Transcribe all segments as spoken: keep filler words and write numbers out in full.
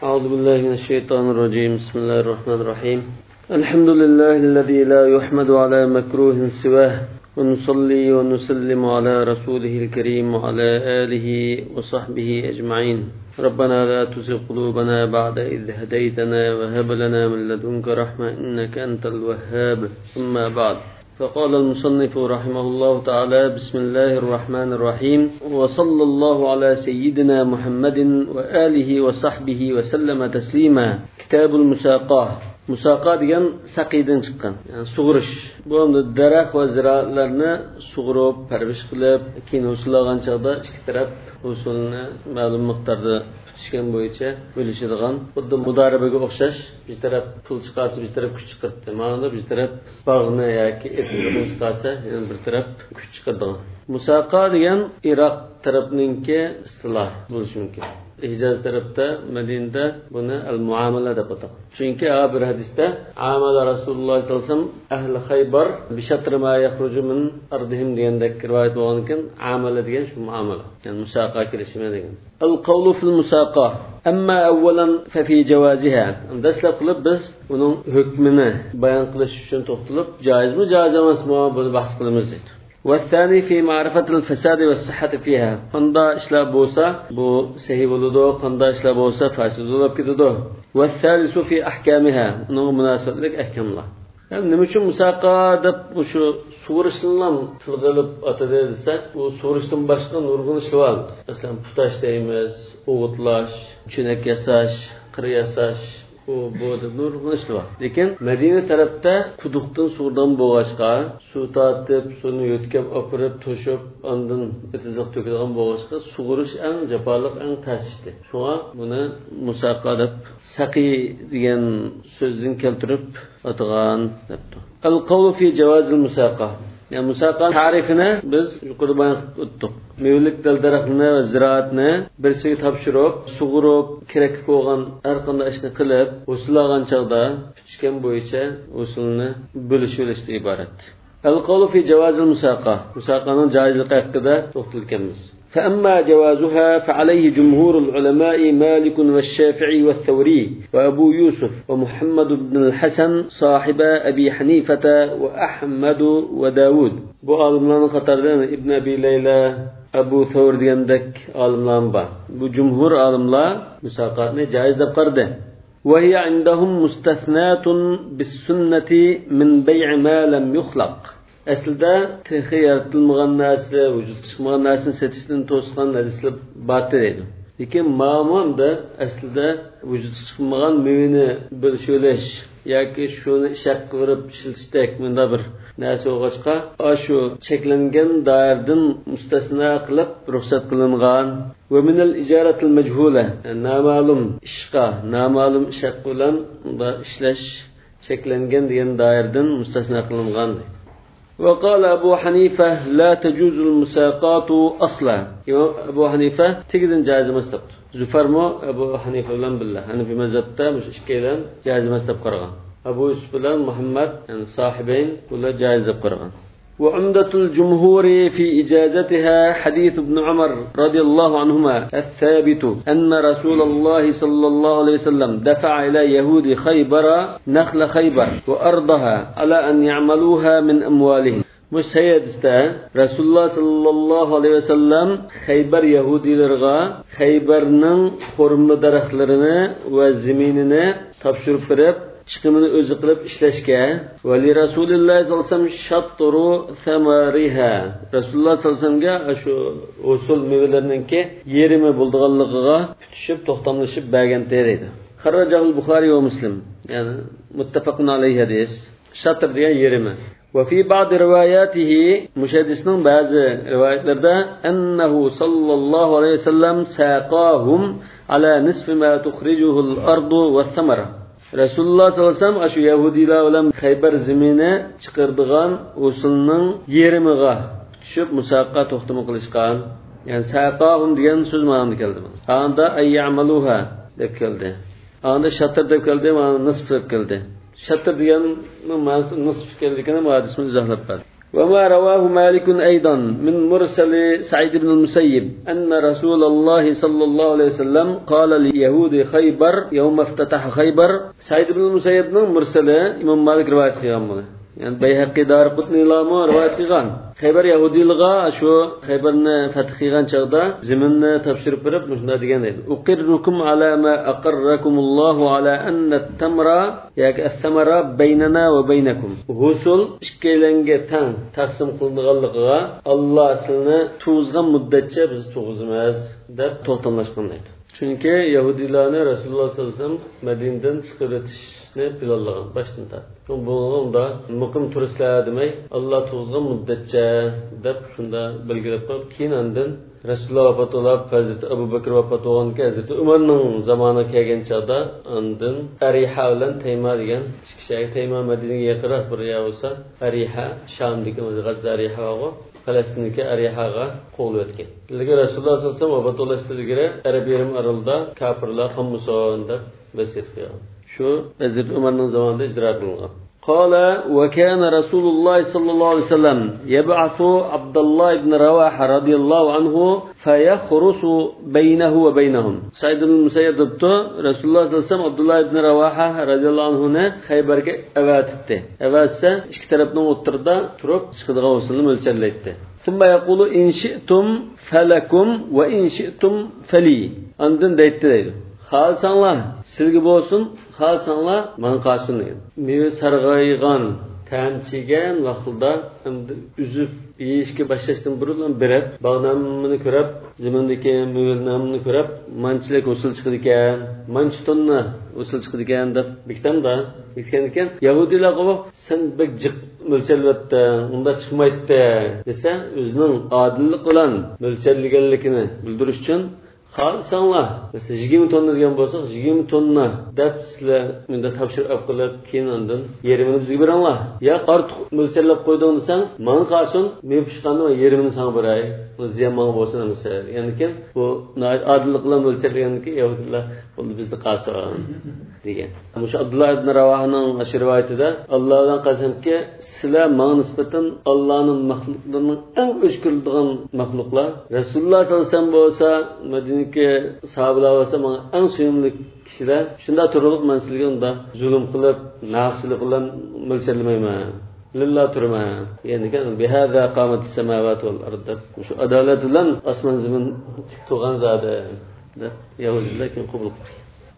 أعوذ بالله من الشيطان الرجيم. بسم الله الرحمن الرحيم. الحمد لله الذي لا يحمد على مكروه سواه، ونصلي ونسلم على رسوله الكريم وعلى آله وصحبه أجمعين. ربنا لا تزغ قلوبنا بعد إذ هديتنا وهب لنا من لدنك رحمة إنك أنت الوهاب. ثم بعد، فقال المصنف رحمه الله تعالى: بسم الله الرحمن الرحيم، وصلى الله على سيدنا محمد وآله وصحبه وسلم تسليما. كتاب المساقاه. Musaqa degan saqiydan chiqqan, ya'ni sug'urish. Bu endi daraxt va ziroatlarni sug'urib, parvarish qilib, keyin hosillangan chaqda ikki taraf hosilni ma'lum miqdorda tutishgan bo'yicha bo'lishadigan, xuddi mudaribaga o'xshash. Bir taraf pul chiqarsa, bir taraf kuch chiqardi. Ma'noda bir taraf bog'ni yoki etikni chiqarsa, yana bir taraf kuch chiqardigan. Musaqa degan Iroq tarafininki istiloh bo'lishi mumkin. Hijaz tarafda, Madinada buni al-muamala deb atagan. Chunki bir hadisda amala Rasululloh sollallohu alayhi vasallam ahli Xaybar bi shatr ma yakhruju min ardihim degandek rivoyat bo'lgan ekan, amala degan shu muamala, ya'ni musaqa kelishimi degan. Al-qawlu fil musaqa. Amma awwalan fa fi jawaziha. Dastlab qilib biz uning hukmini bayon qilish uchun to'xtalib, joizmi, joiz emasmi buni bahs qilamiz deydi. والثاني في معرفة الفساد والصحة فيها. قندا إشلا بوسا بو سهي بولدو، قندا إشلا بوسا فاسد ولب كدو. والثالث في أحكامها. نو مناسبة لك أحكام الله. Yani niçin musaqa deb şu so'rishlar tilg'ilib atadi desak, bu so'rishdan boshqa nurg'un ishlar bor. Masalan, putash deymiz, o'g'itlash, cho'nak yasash, qir yasash, u bu nurg'un ishlar bor. Lekin Madina tarafda quduqdan suvdan bo'g'ashqa, suv tortib, suvni yo'tkab opirib, to'shib, ondan o'tizliq to'kilgan bo'g'ashqa sug'urish eng jafoliq, eng tasishdi. Shunga buni musaqa deb saqi degan so'zdan keltirib atgan debdi. Al-qawlu fi jawaz al-musaqa. Yani musaqa tarifini biz yuqorida bayon etdik. Mevlik daraxtni va ziroatni birsiga topshirib, sug'urib, kerak bo'lgan har qanday ishni qilib, hosillangan chaqda tutishgan bo'yicha usulni bo'lishishdan iborat. Al-qawlu fi jawaz al-musaqa. Musaqaning joizligi haqida to'xtalganmiz. فأما جوازها فعليه جمهور العلماء مالك والشافعي والثوري وأبو يوسف ومحمد بن الحسن صاحب أبي حنيفة وأحمد وداود. Bu alimların qatardan İbn Abi Leyla, Abu Thawr degandek alimlar var. Bu cumhur alimlar musaqatni joiz deb qaradi. وهي عندهم مستثنات بالسنة من بيع ما لم يخلق. Aslida texi yaratilmagan narsa, vujud chiqmagan narsani sotishdan to'sgan hadislar bor deydi. Lekin ma'munda aslida vujud chiqmagan mevani bo'lishilish yoki shuni ishaq qilib ishlatishdak bunda bir narsa o'g'achqa, shu cheklangan doirdan mustasno qilib ruxsat qilingan va min al-ijarat al-majhula, noma'lum ishqa, noma'lum ishaq bilan unda ishlash cheklangan degan doirdan mustasno qilingan deydi. وقال أبو حنيفة لا تجوز المساقات أصلا. أبو حنيفة تجد جائز مستب. زفر مو أبو حنيفة بلان بالله. أنا في مذهبته مش إشكالا جائز مستب قرغان. أبو يوسف بلان محمد يعني صاحبين ولا جائز قرغان. وعمدة الجمهور في إجازتها حديث ابن عمر رضي الله عنهما الثابت أن رسول الله صلى الله عليه وسلم دفع إلى يهود خيبر نخل خيبر وأرضها على أن يعملوها من أموالهم. مش سيدستا رسول الله صلى الله عليه وسلم خيبر يهودي لرغا خيبرنن خرم درختلرını ve zeminini topshirib berib, chiqimini o'zi qilib ishlashga va li Rasululloh sollallohu alayhi vasallam shatturu thamariha. Rasululloh sollallohu alayhi vasallamga shu usul mevalarninki yerimi bo'lganligiga tutishib to'xtamlashib bergan deydi. Xarrajahul Buxoriy va Muslim, ya'ni muttafaqun alayhi hadis. Shatr degan yerimi. Ve fi bazı rivayatihi, müşahdisinin bazı rivayetlerde ennehu sallallahu aleyhi ve sellem saqahum ala nisfi ma tukhrijuhul ardu ve thamara. Rasululloh sollallohu alayhi vasallam shu Yahudilar bilan Xaybar zemini chiqardigan usulning yerimiga tushib musaqa to'xtama qilishgan. Yani saqahum degan so'z ma'noda keldi. Anda ayyamaluha deb keldi. Anda shatr deb keldi, mana nisf deb keldi. Shatr degan ma'nosi nisf keldigini hadisni izohlab berdi. وما رواه مالك أيضا من مرسل سعيد بن المسيب أن رسول الله صلى الله عليه وسلم قال ليهود خيبر يوم افتتح خيبر. سعيد بن المسيب مرسل إمام مالك رواية قيامه يعني بيهقي دار قطني لامو رواية قيغان خيبر يهودي لغا شو خيبرنا فتح قيغان چغدا زمننا تبشر برب مشنا ديگان ديد أقركم على ما أقركم الله على أن التمر يعني الثمر بيننا وبينكم غسل إشكالنگه تان تقسم قلنغاللغا الله سلنا توزغا مدتچه biz توغزمaz deb to'xtamlashgan deydi. Chunki Yahudilarni Rasululloh sollallohu alayhi vasallam Madinadan chiqarishni planlagan boshdan tortib. Bunda muqim turistlar demay Allah to'zgan muddatcha deb shunda belgilab qo'yib, keyin andan Rasululloh vafot bo'lib, Hazrat Abu Bakr vafot bo'lganki, Hazrat Umarning zamoni kelgan chaqda andan Ariha bilan Tayma degan ikki kishi Tayma Madinaga yaqinroq bir yer bo'lsa, Ariha Shamdagi o'zi G'azzariha va Falastinga Arihaga qo'l o'tgan. Lekin Rasululloh sollallohu alayhi vasallam vafot bo'lishdan ilgari Arab yarim orolida kafirlar hammuson deb vasiyat qilgan. Shu Hazrat Umarning zamonida ijro qilingan. قال وكان رسول الله صلى الله عليه وسلم يبعث عبد الله بن رواحة رضي الله عنه فيخرس بينه وبينهم. سعيد بن المسيب دبتو رسول الله صلى الله عليه وسلم عبد الله بن رواحة رضي الله عنه خيبرga avatibdi. Avatsa ikki tarafning o'rtada turib chiqadigan o'silni mo'ljallaydi. ثم يقول إن شئتم فلكم وإن شئتم فلي. Andan deydi deydi. Xalsanlar sizga bo'lsin, xalsanlar men qalsin deydi. Meva sarg'aygan tamchigan vaqtida endi uzib yeyishga boshlashdan burun berib, bog'namni ko'rib, zimindagi mevalni ko'rib, manchilik usul chiqdi ekan, manchi tonna usul chiqdi ekan deb bitamda aytgan ekan. Yahudilar qo'yib, sen bek jiq mo'ljallatda unda chiqmaydi desa, o'zining odillik bilan mo'ljallaganligini bildirish uchun Xalsanlar, mesela yigirma tonna degan bo'lsa, yigirma tonna deb sizlar menda topshiriq qilib, keyin undan yerimini bizga beringlar. Ya ortiq mo'ljallab qo'yding desang, men qarsin, men pishqandim yerimini sana beray. Bu ziyon menga bo'lsin desa. Ya'ni ki bu odillik bilan mo'ljallaganki, Yahudilar bo'ldi bizni qason degan. Shu Abdullah ibn Ravahning ashir rivoyatida Allohdan qasamki, sizlar menga nisbatan Allohning maxluqlarining eng o'chkiriladigan maxluqlar. Rasululloh sollallohu alayhi vasallam bo'lsa, Madinaga sahobalar bo'lsa, menga eng suyumli kishilar. Shunda turib men sizga unda zulm qilib, nafslik bilan mo'ljallamayman. Lillah turma. Yani kan bihada qamat as-samawati wal ard. Shu adolat bilan osmon zamin tug'an zada. Yahudilar kim qabul qildi.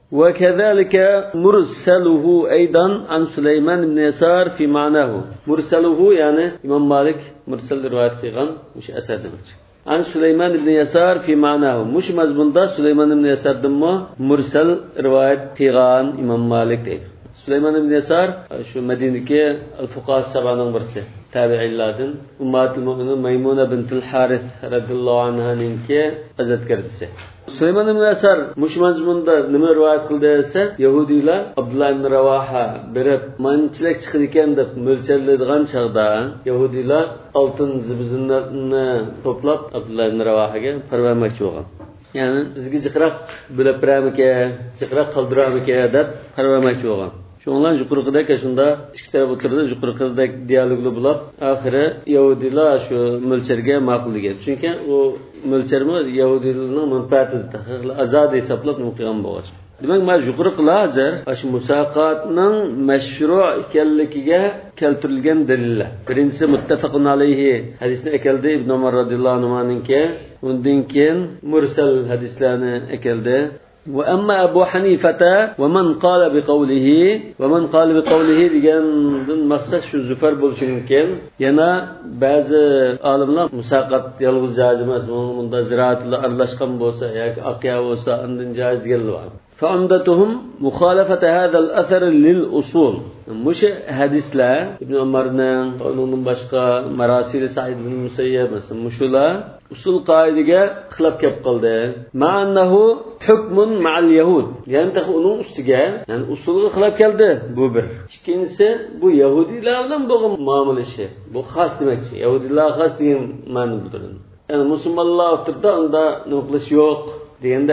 وكذلك مرسله أيضا عن سليمان بن يسار في معناه. مرسله يعني إمام مالك مرسل رواية قيغان مش أسر دمج. عن سليمان بن يسار في معناه مش مضمون ده سليمان بن يسار دمه مرسل رواية قيغان إمام مالك ده. سليمان بن يسار شو مدينة الفقهاء السبعة نمبرسه tabi'illardan ummatul mu'minin Maymuna bintul Harith radhiyallohu anha ninki azat kardisi. Süleyman ibn Yasar mush mazmunda nima rivoyat qildi desa, Yahudilar Abdullah ibn Ravaha berib manchilik chiqdi ekan deb mo'ljallaydigan chaqda Yahudilar oltin zibizinlarni to'plab Abdullah ibn Ravahaga parvarmoqchi bo'lgan. Ya'ni bizga jiqroq bo'lib biramika, jiqroq qildiramika deb parvarmoqchi bo'lgan. Şunlar yuqorqidek shunda ikki taraf o'tirdi, yuqorqidek dialogli bo'lib, oxiri Yahudilar shu mo'ljalga ma'qul degan. Chunki u mo'ljalmi Yahudilarning manfaatida azad hisoblab muqim bo'lgan. Demak, men yuqorqilar hozir shu musaqatning mashru' ekanligiga keltirilgan dalillar. Birinchisi muttafaqun alayhi hadisni akaldi Ibn Umar radhiyallohu anhu'ninki, undan keyin mursal hadislarni akaldi. وأما أبو حنيفة ومن قال بقوله ومن قال بقوله degandan maqsad shu zufar bo'lishi mumkin. Yana ba'zi olimlar musaqat yolg'iz joiz emas, bunda ziroatlar aralashgan bo'lsa yoki aqya bo'lsa, undan joiz deganlar. فعمدتهم مخالفة هذا الأثر للأصول. مش hadislar Ibn Umarning, onun boshqa Marasil Sa'id ibn Musayyab mesela muşula usul qoidaga xilaf kelib qoldi. Ma'annahu hukmun ma'al yahud. Yani ta onun ustiga, yani usulga xilaf keldi bu bir. Ikkinchisi bu Yahudilar bilan bo'lgan muomalashi. Bu xos demakchi. Yahudilar xos degan ma'no bildiradi. Yani musulmonlar o'rtada unda nima qilish yo'q degandek.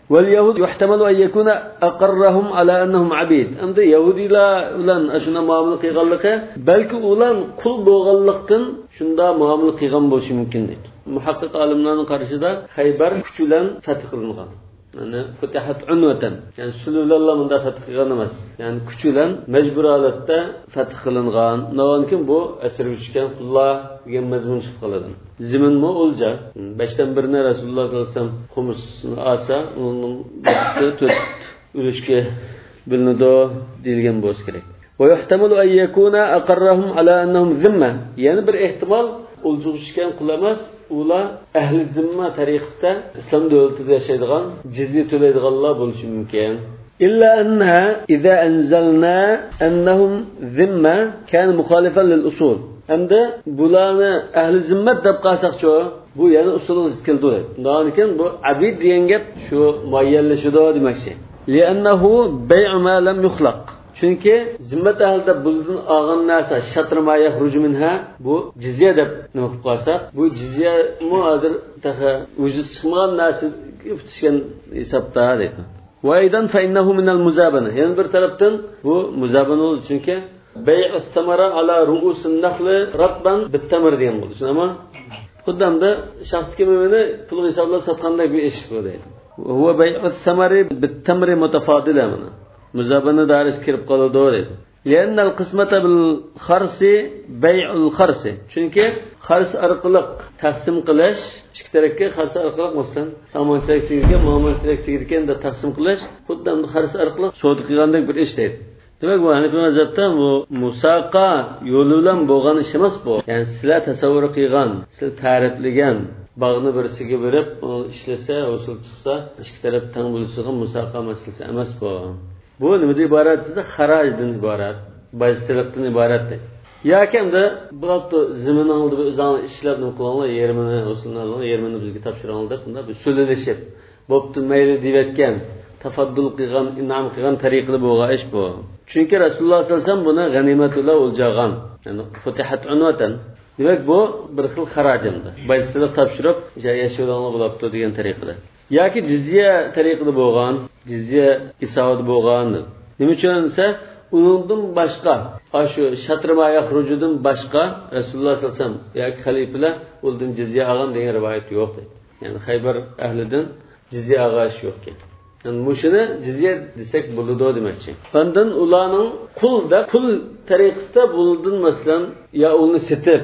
واليهود يحتمل أن يكون أقرهم على أنهم عبيد. أمد يهودي لا ulan أشنا معاملة قيغلقة بلكي ulan kul boğallıqtın şunda muamele qilgan bo'lishi mumkin deydi. Muhaqqiq olimlarning qarashida Xaybar kuch bilan fath qilingan. Yani futihat unvatan. Yani sululalloh bunda fath qilgan emas. Yani kuch bilan majbur holatda fath qilingan. Navonkin bu asir tushgan qullar degan mazmun chiqib qoladi. Ziminmi o'lja. beşten birini Rasululloh sollallohu alayhi vasallam xumusni olsa, uning birisi to'rt ulushga bilinadi deyilgan bo'lsa kerak. ويحتمل أن يكون أقرهم على أنهم ذمة. يعني bir ehtimal o'ljuğuşkan qulamas, ular ahli zimma tariqasida islom davlatida yashaydigan, jizya to'laydiganlar bo'lishi mumkin. إلا أنها إذا أنزلنا أنهم ذمة كان مخالفا للأصول. Hamda bularni ahli zimmat deb qalsaqcho, bu yana usulga zid keldi. Lekin bu abid degan gap shu muayyanlashadi demakchi. لأنه بيع ما لم يخلق. Çünkü zimmet ahlida buzdan olgan narsa shatrma yaxruju minha bu jizya deb nima qilib qolsak, bu jizya mu hozir taha vujud chiqmagan narsa tutishgan hisobda deydi. Va aydan fa innahu min al muzabana. Yani bir tarafdan bu muzabana bo'ldi chunki bay'u samara ala ru'usin nakhli rabban bitamr degan bo'ldi. Ama xuddamda shaxsga meni pul hisoblab sotgandek bir ish bu deydi. Huwa bay'u samari bitamr mutafadila mana. Muzabana daris kirib qoladi deydi. لأن القسمة بالخرس بيع الخرس. Çünkü xars orqali taqsim qilish, ikki tarafga xars orqali masalan, samonchilik tegirgan, muomalachilik tegirgan da taqsim qilish, xuddi ham xars orqali savdo qilgandek bir ish deydi. Demak, bu Hanifiy mazhabda bu musaqa yo'li bilan bo'lgan ish emas bu. Ya'ni sizlar tasavvur qilgan, siz ta'riflagan bag'ni birisiga berib, ishlasa, usul chiqsa, ikki taraf tang bo'lishgan musaqa masalasi emas bu. Bu nimadan iborat? Sizda xarajdan iborat, bajchilikdan iborat. Yoki hamda bu hafta zimin oldi o'zini ishlab nima qilganlar, yermini, usulni olganlar, yermini bizga topshirganlar deb bunda bir so'zlashib, bo'pti mayli deyotgan, tafaddul qilgan, in'om qilgan tariqada bo'lgan ish bu. Chunki Rasululloh sollallohu alayhi vasallam buni g'animatullah o'ljagan, ya'ni futihat unvatan. Demak bu bir xil xarajimdi. Bajchilik topshirib, yashaydiganlar bo'libdi degan tariqada. Yoki jizya tariqada bo'lgan, jizya isavod bo'lgan. Nima uchun esa undan boshqa, shu shatrma yaxrujudan boshqa Rasululloh sollallohu alayhi vasallam yoki xalifalar undan jizya olgan degan rivoyat yo'q deydi. Ya'ni Xaybar ahlidan jizya olg'ish yo'q ekan. Yani mushuni jizya desak bo'ladi demakchi. Bundan ularning qulda qul tariqasida bundan masalan ya uni setib,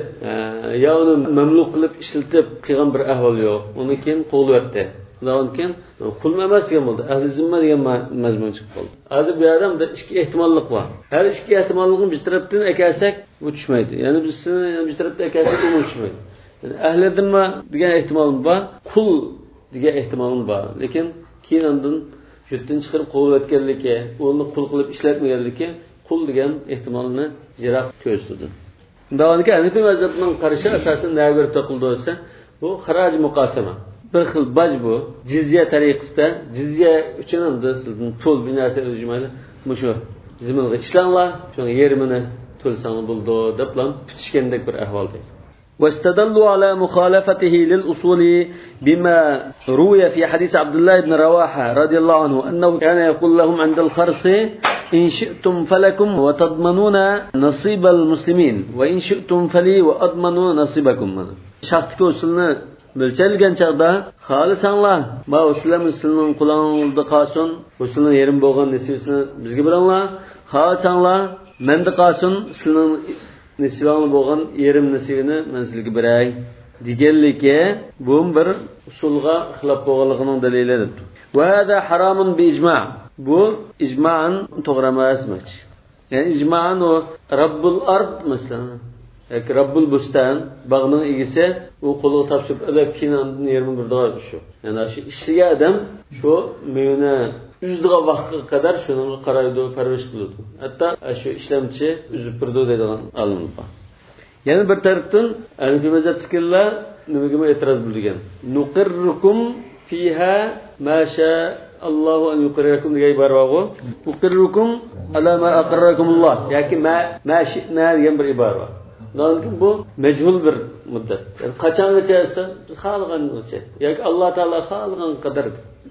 ya uni mamluk qilib ishlatib qilgan bir ahvol yo'q. Uni keyin qo'llatdi. Lekin qul emas degan bo'ldi. Ahli zimma degan mazmun chiqib qoldi. Hozir bu yerda ikki ehtimollik bor. Har ikki ehtimollikni bir tarafdan ekalsak, bu tushmaydi. Ya'ni biz bir tarafdan ekalsak, u tushmaydi. Yani ahli zimma degan ehtimol bor, qul degan ehtimol bor. Lekin keyin undan jutdan chiqarib qo'llatganligi, uni qul qilib ishlatmaganligi qul degan ehtimolni jiroq ko'rsatdi. Davomida Hanifiy mazhabining qarashi asosan nima berib taqildi bo'lsa, bu xaraj muqosama. Bir xil baj bu, jizya tariqasida, jizya uchun ham sizdan pul bir narsa o'zmaydi. Mushu ziminga ishlanlar, shuni yermini to'lsangiz bo'ldi deb plan tutishgandek bir ahvolda. واستدلوا على مخالفته للأصول بما روي في حديث عبد الله بن رواحة رضي الله عنه أنه كان يقول لهم عند الخرص إن شئتم فلكم وتضمنون نصيب المسلمين وإن شئتم فلي وأضمنوا نصيبكم. شرطك usulni mo'ljalgan chaqda xohlasanlar, ma usullar usulning qulonida qolsin, usulning yerim bo'lgan nisbasini bizga beranglar. Xohlasanlar, menda qolsin, usulning nisbani bo'lgan yerim nisbini men sizga beray deganligi bu bir usulga xilof bo'lganligining dalilidir. Va hada haramun bi ijma'. Bu ijma'an to'g'ri emas. Ya'ni ijma'an o Rabbul ard masalan, yoki Rabbul bustan bag'ning egisi u qo'lga topshirib olib keyin yerni birdiga shu. Ya'ni shu ishiga odam shu mevni uzdigan vaqtga qadar shuni qaraydi, parvarish qiladi. Hatto shu ishlamchi uzib turdi deydigan olim bor. Yana bir tarafdan Hanifiy mazhabchilar nimaga e'tiroz bildirgan? Nuqirrukum fiha ma sha Allohu an yuqirrakum degan ibora bor. Nuqirrukum ala ma aqarrakumulloh yoki ma ma shi'na degan bir ibora bor. Lekin bu majhul bir muddat. Yani qachongacha esa xohlagancha yoki Alloh taolo xohlagan qadar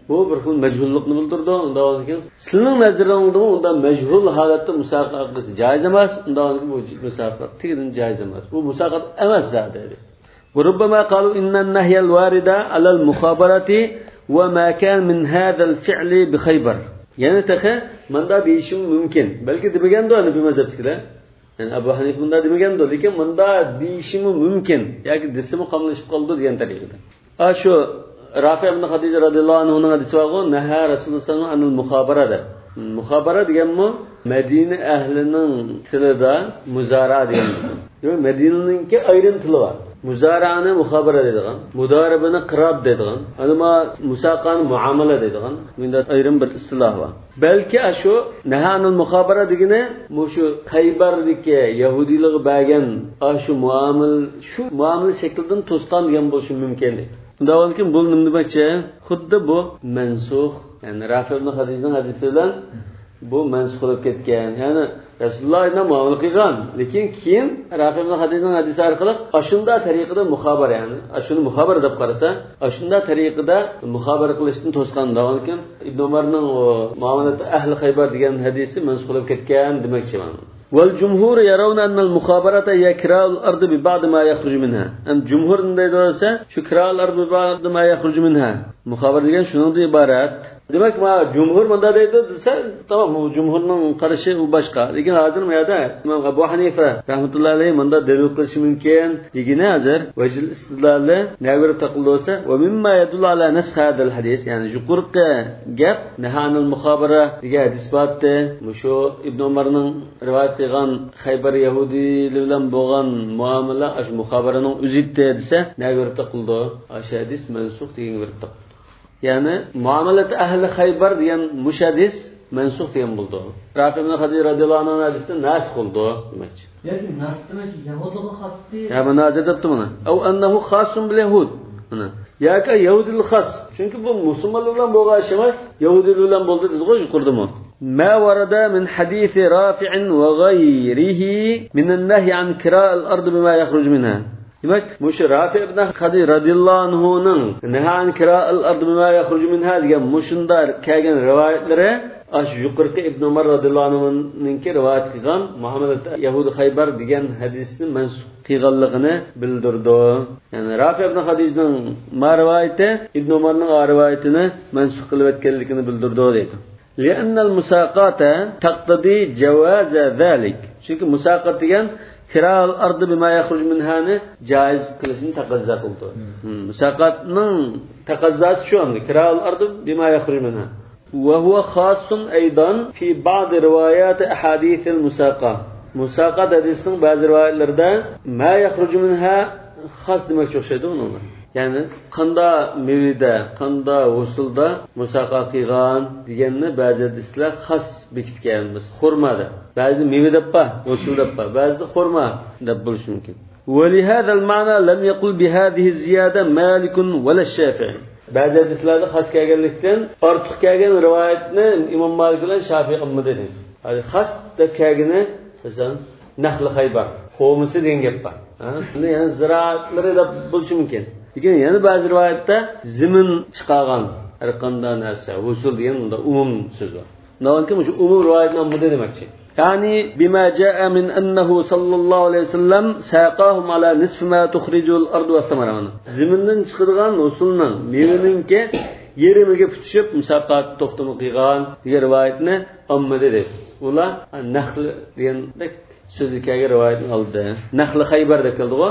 bu bir xil majhullikni bildirdi. Undan keyin sizning nazaringizda unda majhul holatda musoqat qilish joiz emas. Undan keyin bu musoqat tegin joiz emas. Bu musoqat emas zodi. وربما قالوا إن النهي الوارد على المخابرة وما كان من هذا الفعل بخيبر. يعني تخا من دا ديشم ممكن. بلكي دمجان دو أنا بمذهب كده. يعني أبو حنيفة من دا دمجان دو. لكن من دا ديشم ممكن. يعني جسمه قبل يشقل دو ديان تري كده. أشو رافع بن خديجة رضي الله عنه هنا دسواقو نهى رسول الله صلى الله عليه وسلم عن المخابرة ده. المخابرة ديجمو مدينة أهلنا تلدا مزارع ديجمو. يعني مدينة كي أيرن تلوا. Muzara'nı muhabara dediğin, mudarabını qirab dediğin, anıma musaqanı muamele dediğin, bunda ayrım bir istilah var. Belki aşu nehanın muhabara digine, şu Khaybar'daki Yahudilik bagen aşu muamel, şu muamel şekilden tostan diyen bolşu mümkün. Bunda var ki bu ne demekçe? Xuddi bu mensuh, yani Rafi ibn Hadij'nin hadisiyle bu mensuh olup ketken. Yani Resulullah ile muamele qilgan, lekin keyin Rafi ibn Hadijning hadisi orqali ashunda tariqada muxabara, yani ashuni muxabara deb qarasa, ashunda tariqada muxabara qilishni to'sqanda, lekin Ibn Umarning muomalati ahli Xaybar degan hadisi mensuh bo'lib ketgan demoqchiman. والجمهور يرون أن المخابرة هي كراء الأرض ببعض ما يخرج منها. أن جمهور ندرسه شو كراء الأرض ببعض ما يخرج منها. مخابرة ديان شنو دي عبارات؟ demek ma cumhur manda deydi desa tamam bu cumhurning qarashi u boshqa. Lekin hozir bu yerda Imom Abu Hanifa rahmatullohi alayhi manda dalil qilishi mumkin. Degina hozir vajil istidlali navir taqildosa va mimma yadullu ala nasx hada al hadis, yani juqurqa gap nahanul muxabara degan hadis batdi. Musho Ibn Umarning rivoyat qilgan Xaybar Yahudi bilan bo'lgan muomala ash muxabaraning o'zida desa navir taqildi. Ash hadis mansukh degan bir taq. Yani muamelet ahli Xaybar diyen müşadis mensuh diyen buldu. Rafi ibn Hadij radıyallahu anh'ın hadisinde nasih oldu demek. Yani nasih demek Yahudi'ye has değil. Ya ben nazar ettim ona. Ev ennehu khasun bil Yahud. Ya ki Yahudi'l khas. Çünkü bu Müslümanlarla boğa işemez. Yahudi'yle buldu diz koy kurdu mu? Ma varada min hadisi Rafi'in ve gayrihi min en-nehy an kira'il ard bima yakhruj minha. Demek Muş Rafi ibn Hadij radıyallahu anhu'nun nehan kira'il ard bima yakhruj minha degan muşundar kelgan rivoyatlari aş yuqorqi Ibn Umar radıyallahu anhu'ningki rivoyat qilgan Muhammed Yahudi Xaybar degan hadisni mansub qilganligini bildirdi. Yani Rafi ibn Hadijning ma rivoyati Ibn Umarning rivoyatini mansub qilib etganligini bildirdi deydi. لأن المساقات تقتضي جواز ذلك. Çünkü musaqat degan kira'il ardı bima yakhruj minha'ni jaiz qilishni taqozo qildi. Musaqatning taqozosi shu andi. Kira'il ardı bima yakhruj minha. Wa huwa khassun aydan fi ba'd riwayat ahadith al-musaqa. Musaqat hadisning ba'zi rivoyatlarida ma yakhruj minha khas demak o'xshaydi unga. Yani qanda mevida, qanda usulda musaqa qilgan deganni ba'zi hadislar xas bekitganmiz. Xurmada. Ba'zi meva deb pa, usul deb pa, ba'zi xurma deb bo'lishi mumkin. ولهذا المعنى لم يقل بهذه الزيادة مالك ولا الشافعي. Ba'zi hadislarda xas kelganlikdan ortiq kelgan rivoyatni Imom Malik bilan Shafiy qilmadi dedi. Hali xas deb kelgani masalan Nahl Xaybar, xomisi degan gap bor. Ha, buni yana ziroatlari deb bo'lishi mumkin. Lekin yana ba'zi rivoyatda zimin chiqargan har qanday narsa, usul degan unda umum so'z bor. Navonki shu umum rivoyatni bu demoqchi. Yani bima jaa min annahu sallallohu alayhi vasallam saqahum ala nisf ma tukhrijul ardu wa thamarana. Zimindan chiqargan usulning mevaninki yerimiga tutishib musaqat to'xtami qilgan degan rivoyatni amma dedi. Ular Nahl degandek so'zlikka rivoyatni oldi. Nahl Xaybarda keldi-ku.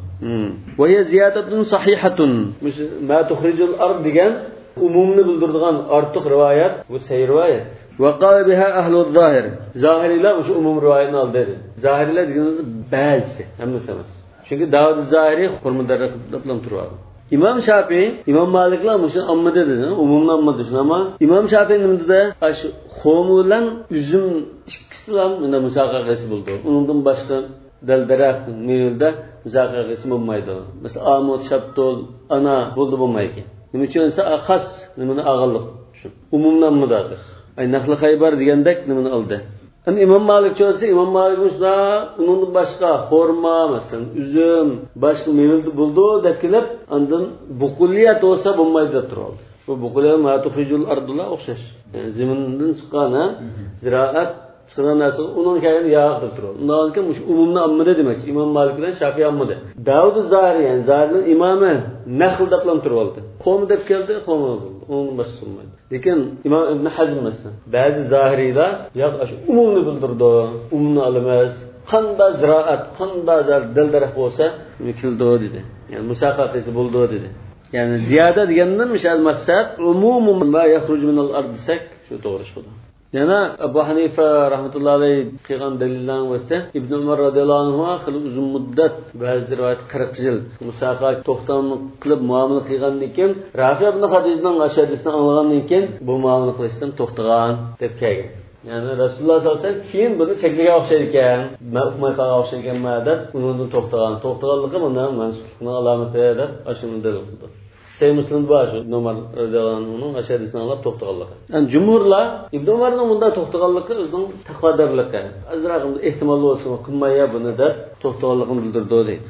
Ve hiye ziyadatun sahihatun. Ma tukhrijul ard degan umumni bildirdigan ortiq rivoyat bu sahih rivoyat. Ve qala biha ahlu'z zahir. Zahiriler şu umum rivoyatni oldi dedi. Zahiriler deganimiz ba'zi, hammasi emas. Çünkü Davud Zahiri hurmudarraq bilan turadi. İmam Şafii, İmam Maliklar muşun amma dedi, umumdan amma dedi ama İmam Şafii'nin de aşı xomu bilan üzüm ikkisi bilan bunda musaqaqasi bo'ldi. Undan boshqa daldarak mevilda musaqaqasi bo'lmaydi. Mesela amut, şaptol, ana bo'ldi bo'lmaydi. Nima uchun esa xas nimani ag'illiq shu. Umumdan mudazir. Ay Nahl Xaybar degandek nimani oldi. Hani İmam Malik çoğası İmam Malik musda onun başka xorma mesela üzüm başka mevildi buldu da kilip andın bukulliyat olsa bo'lmaydi deb turadi. Bu buqula ma tukhrijul ardula o'xshash. Yani zamindan chiqqan, ziroat chiqqan narsa uning keyin yog' deb turadi. Undan keyin shu umumni ammada demakchi. Imom Malik bilan Shafiy ammada. Davud Zahiri, yani Zahirning imomi Nahl deb ham turib oldi. Qom deb keldi, qom oldi. Onun başlamadı. Lekin İmam İbn Hazm mesela bazı zahiriylar yo'q shu umumni bildirdi. Umumni olmaz. Qanda ziraat, qanda dildarax bo'lsa, mikildi dedi. Yani musaqaqisi bo'ldi dedi. Yani ziyoda degandan misal maqsad umumum ma yakhruj min al-ard desak, shu to'g'ri chiqadi. Yana Abu Hanifa rahmatullohi alayhi qilgan dalillarni bo'lsa, Ibn Umar radhiyallohu anhu xil uzun muddat ba'zi rivoyat qirq yil musaqa to'xtam qilib muomala qilgandan keyin Rafi ibn Hadisning ashadisini anglagandan keyin bu muomala qilishdan to'xtagan deb kelgan. Yani Rasululloh sallallohu alayhi vasallam keyin buni cheklagan o'xshaydi ekan, ma'qulga o'xshaydi ekan ma'dad undan to'xtagan. To'xtaganligi bundan mansublikning alomati deb ashuni dalil qildi. Say Müslim var şu Umar radhiyallohu anhu'nun ashadisini anlab to'xtaganligi. Yani jumhurlar Ibn Umarning bunda to'xtaganligi o'zining taqvodorligi. Azraqimda ehtimol bo'lsa qilmaya buni deb to'xtaganligini bildirdi deydi.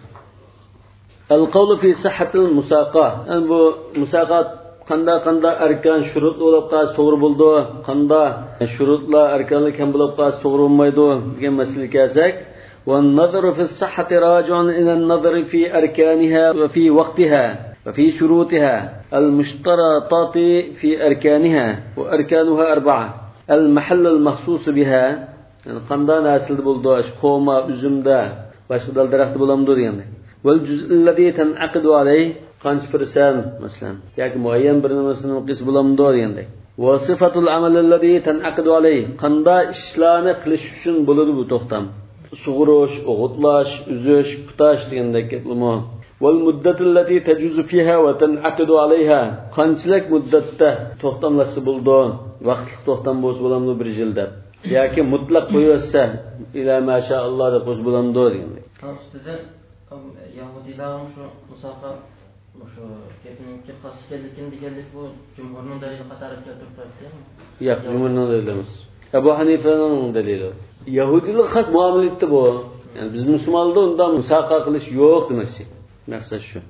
Al-qawlu fi sihhatil musaqa. Yani bu musaqat qanda qanda arkan shurut bo'lib qolsa to'g'ri bo'ldi, qanda shurutlar arkanlar kam bo'lib qolsa to'g'ri bo'lmaydi degan masala kelsak, va an-nazaru fi sihhati raji'un ila an-nazari fi arkaniha va fi waqtiha وفي شروطها المشترطات في أركانها وأركانها أربعة المحل المخصوص بها يعني قندا ناسل بولداش قوما üzümda başka dal daraxtı bulamdı yani والجزء الذي تنعقد عليه قانچ persen مثلا yani muayyen bir namasını qis bulamdı yani وصفة العمل الذي تنعقد عليه qanda işlarni qilish uchun bo'ladi bu to'xtam sug'urish o'g'itlash uzish putash degandek gaplar والمدة التي تجوز فيها وتنعقد عليها qanchalik muddatda to'xtamlasi bo'ldi vaqtli to'xtam bo'lsa bo'lamdi bir yilda yoki mutlaq qo'yilsa ila mashaalloh deb qo'sh bo'lamdi degan. Ustida Yahudilarning shu musofa shu gapning xosiyatligini deganlik bu jumhurning dalili qatorida turibdi. Yo'q, jumhurning dalili emas. Abu Hanifaning dalili. Yahudilar xos muomalatda bu. Yani biz musulmonlarda undan musofa qilish yo'q demakchi. Maqsad shu.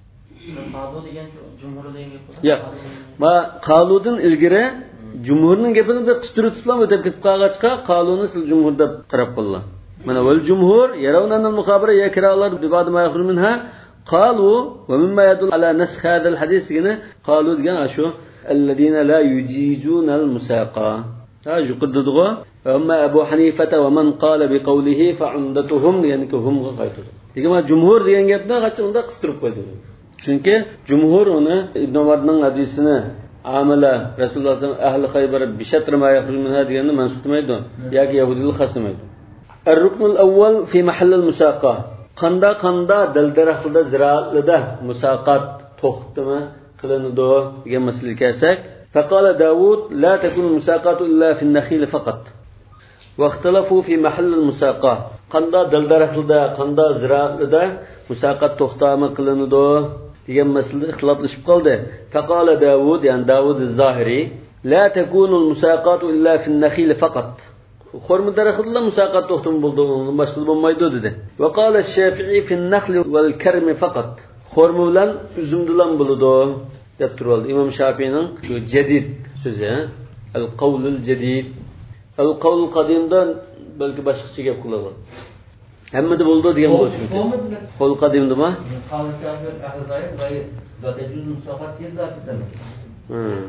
Qalu degan jumhurning gapi. Yo'q. Ma qaludin ilgari jumhurning gapini bir qistirib tutlam o'tib ketib qolgachqa qaluni sil jumhur deb qarab qolgan. Mana val jumhur yarawna al-mukhabara yakralar bi ba'd ma yakhruj minha qalu wa mimma yadul ala nasakh hadha al-hadith gina qalu degan shu alladina la yujizuna al-musaqa. Ha yuqaddidu amma Abu Hanifa wa man qala bi qawlihi fa umdatuhum yani hum qaytadi. Degan jumhur degan gapni qachonda qistirib qo'ydi. Chunki jumhur uni Ibn Umarning hadisini amala Rasululloh sallallohu alayhi vasallam ahli Xaybar bi shatr ma yakhruj minha deganni mansublamaydi yoki yahudiylar xaslamaydi. Ar-rukn al-awwal fi mahall al-musaqa. Qanda qanda dildaraxda ziraatlarda musaqat to'xtama qilinadi degan masala kelsak, faqala Davud la takun musaqatu illa fi an-nakhil faqat. Va ikhtalafu fi mahall al-musaqa. Qanda dildaraxda qanda ziraatlarda musaqat to'xtama qilinadi degan masala ixtiloflashib qoldi. Faqala Davud, yani Davud az-Zahiri, la takunu al-musaqatu illa fi an-nakhil faqat. Xorma daraxtda musaqat to'xtam bo'ldi, boshqa bo'lmaydi dedi. Va qala Shafi'i fi an-nakhl wal-karm faqat. Xorma bilan uzumdilan bo'ladi deb turadi. Imom Shafi'ning shu jadid so'zi, al-qawl al-jadid. Al-qawl qadimdan balki boshqacha gap qiladi. Hammada bo'ldi degan bo'lishi mumkin. Qo'l qadimdimi? Qavli kafir ahliday va tajuz musaqat yillardan. Hmm.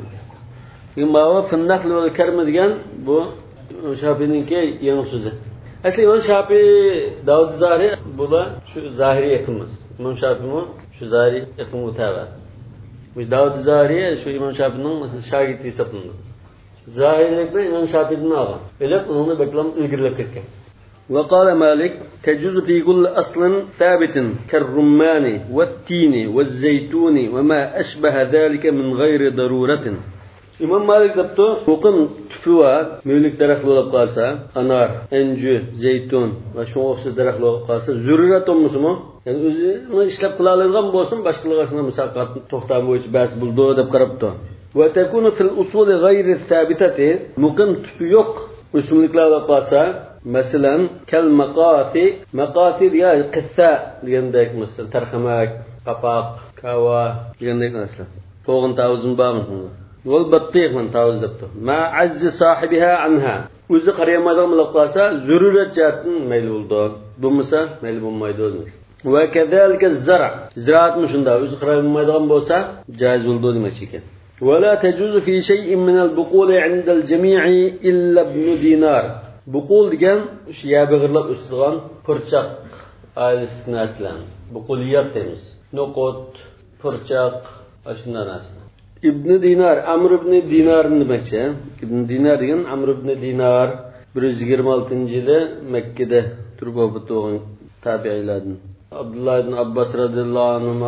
Imom Fin-nakhl wal-karm degan bu Shafi'ninki yangi so'zi. Asli Imom Shafi'i Davud Zahiri bular shu Zahiri yaqinmas. Imom Shafi'mi shu Zahiri yaqin o'tadi. Bu Davud Zahiri shu Imom Shafi'ning mesela shogirdi hisoblanadi. Zahirlikni Imom Shafi'dan olgan. Elib uni beklam ilgirlab ketgan. وقال مالك تجوز في كل أصل ثابت كالرمان والتين والزيتون وما أشبه ذلك من غير ضرورة. İmam Malik depti, o'qin tufuva, mevlik daraxtlar bo'lib qolsa, anar, enju, zaytun va shunga o'xshash daraxtlar bo'lib qolsa, zarurat bo'lmasmi? Ya'ni o'zini ishlab qila oladigan bo'lsin, boshqalarga shuna musaqat to'xtam bo'yicha bas bo'ldi deb qarabdi. Va takunu fil usul g'ayri thabitati, muqim tufu yo'q o'simliklar bo'lib qolsa, masalan, kal maqati, maqati ya qissa degandek, masalan, tarxamak, qapoq, kava degandek narsalar. Toğun tavuzun bağımız mı? Ol battık mı tavuz depti. Ma azzi sahibiha anha. Özü qarayamaydigan bo'lib qolsa, zarurat jihatdan mayli bo'ldi. Bo'lmasa, mayli bo'lmaydi o'zimiz. Va kadalika zar'. Ziraat shunda o'zi qarayamaydigan bo'lsa, jaiz bo'ldi demoqchi ekan. Va la tajuzu fi shay'in min al-buqul 'inda al-jami'i illa ibn dinar. Buqul degan shu yabig'irlab o'stirgan purchaq ailasining aslan. Buquliyat deymiz. Noqot, purchaq, ashundan aslan. İbn Dinar, Amr ibn Dinar demoqchi. Ibn Dinar degan Amr ibn Dinar bir yuz yigirma oltinchi yili Makkada turib o'tgan tabiiylardan. Abdullah ibn Abbas radhiyallohu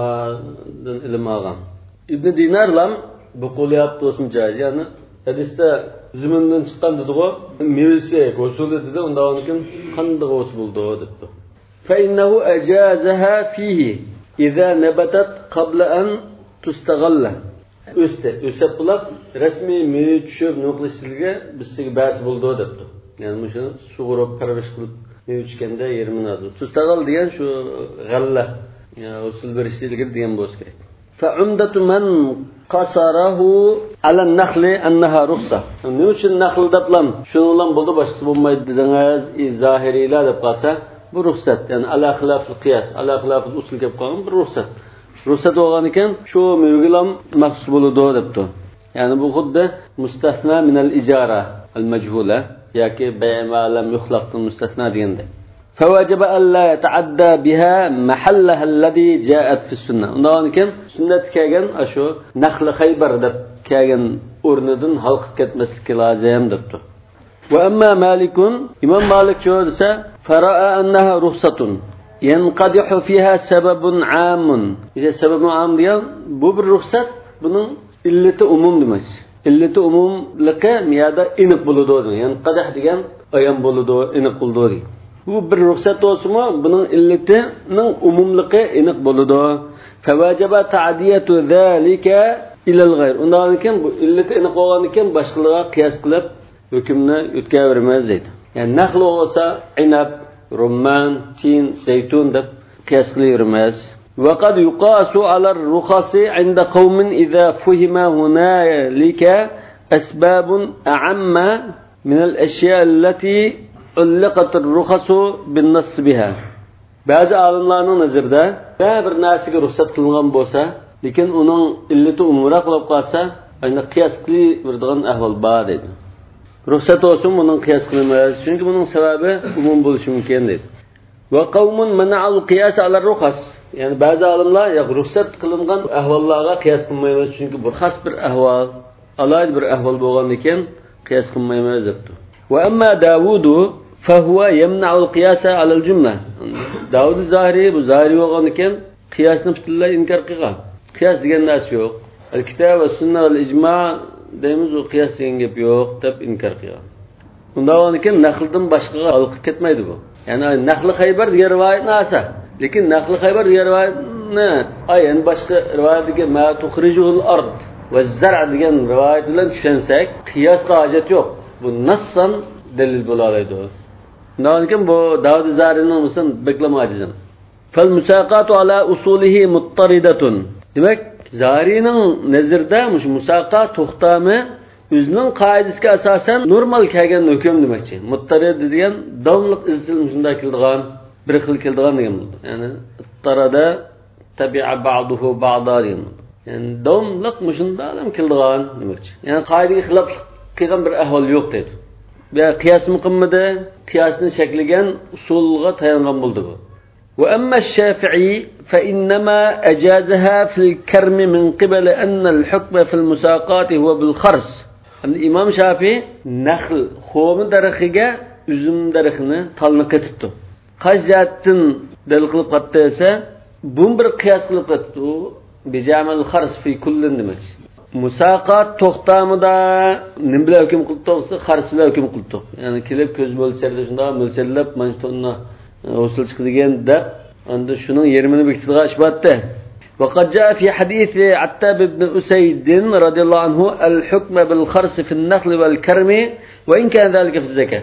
anhudan ilm olgan. Ibn Dinar lam bu qo'lyap to'sin joy, ya'ni hadisda zimindan chiqqan dedi-ku, mevisi go'sul dedi, undan keyin qanday go'sul bo'ldi debdi. Fa innahu ajazaha fihi idza nabatat qabla an tustaghalla. Öste, ösep bulab, resmi meyve düşüp nöqlişilge bizsege bäs buldu depdi. Yani bu şunu sug'urib parvarish qilib meyve düşkende yerimin adı. Tustagal degan şu g'alla, yani usul berishilgir degan bo'lsa kerak. Fa umdatu man qasarahu ala an-nakhli annaha rukhsa. Ne uchun naxl deplam? Şunu bilan bo'ldi, boshqa bo'lmaydi degangiz, zahiriylar deb qolsa, bu ruxsat. Yani ala xilafil qiyas, ala xilafil usul deb qolgan bir ruxsat. Ruxsat olgan ekan, shu mevgilam maxsus bo'ladi debdi. Ya'ni bu xuddi mustasna min al-ijara al-majhula yoki bay'ma lam yuxlaqdan mustasna deganda. Fawajaba an la yata'adda biha mahallaha alladhi ja'at fi sunnah. Undan keyin sunnat kelgan shu naxli Xaybar deb kelgan o'rnidan halqib ketmasligi lozim debdi. Wa amma Malikun, Imom Malik shu desa, fara'a annaha ruxsatun. Yanqadihu fiha sababun amun. İşte sebebun am diyen bu bir ruhsat, bunun illeti umum demek. İlleti umumlıkı miyada inik buludu. Yanqadih diyen ayan buludu, inik buludu. Bu bir ruhsat olsun mu? Bunun illetinin umumlıkı inik buludu. Fevacaba ta'diyetu zâlike ilal gayr. Ondan keyin bu illeti inik olan iken başkalığa kıyas kılıp hükümünü ötkevermez deydi. Yani naxl olsa inab, rumman, tin, zeytun deb qiyas qilaveramiz. Va qad yuqasu ala ar-rukhasi 'inda qawmin idha fuhima hunalika asbabun a'amma min al-ashya' allati ullaqat ar-rukhasu bin-nass biha. Ba'zi olimlarning nazarida bir narsaga ruxsat qilingan bo'lsa, lekin uning illati umumroq bo'lib qolsa, ayni qiyas qilaveradigan ahvol bor dedi. Ruxsat olsun bunun qiyas qilmaymiz. Çünkü bunun sebebi umum bo'lishi mumkin dedi. Va qawmun mana'al qiyas ala rukhas. Yani bazı alimlar ya ruxsat qilingan ahvollarga qiyas qilmaymiz. Çünkü bu xas bir ahvol, alayda bir ahvol bo'lgan ekan, qiyas qilmaymiz debdi. Va amma Davudu fa huwa yamna'ul qiyasa ala al-jumla. Davud zahiri bu zahiri bo'lgan ekan, qiyasni butunlay inkor qilgan. Qiyas degan narsa yo'q. Al-kitob va sunna val ijma' deymiz, o qiyas degan gap yo'q deb inkor qilgan. Undan keyin naxldan boshqaga olib ketmaydi bu. Ya'ni naxli Xaybar degan rivoyat narsa. Lekin naxli Xaybar degan rivoyatni aynan boshqa rivoyatga ma tukhrijul ard va zar' degan rivoyat bilan tushunsak, qiyosga hojat yo'q. Bu nassan dalil bo'la oladi. Undan keyin bu Davud Zarining musan beklama ajizim. Fal musaqatu ala usulihi muttaridatun. Demak, Zarining nazarda mush musaqa to'xtami o'zining qoidasiga asosan normal kelgan hukm demoqchi. Muttarid degan davomliq izchil shunday keladigan, bir xil keladigan degan bo'ldi. Ya'ni tarada tabi'a ba'duhu ba'da degan. Ya'ni davomliq shunday ham keladigan demoqchi. Ya'ni qoidaga xilof qilgan bir ahvol yo'q dedi. Ya qiyas muqammada qiyasni shaklagan usulga tayangan bo'ldi bu. وأما الشافعي فإنما أجازها في الكرم من قبل أن الحكم في المساقات هو بالخرس. الإمام الشافعي نخل خوم درخيجا üzüm درخنı talını ketipti. Qajatın dal qilib qatdasa, bu bir qiyas qilib qatdi. Bijamal khars fi kullin demak. Musaqat to'xtamida nim bilan hukm qildi, khars bilan hukm qildi. Ya'ni kelib ko'z mo'lcharda shunday mo'lchallab mana tonni usul chiqadigan deb endi shuning yerimini bekitilgan isbotda. Vaqad jaa fi hadith Attab ibn Usayd radhiyallohu anhu al-hukm bil-khars fi an-nakhl wal-karm wa in kana zalika fi az-zakah.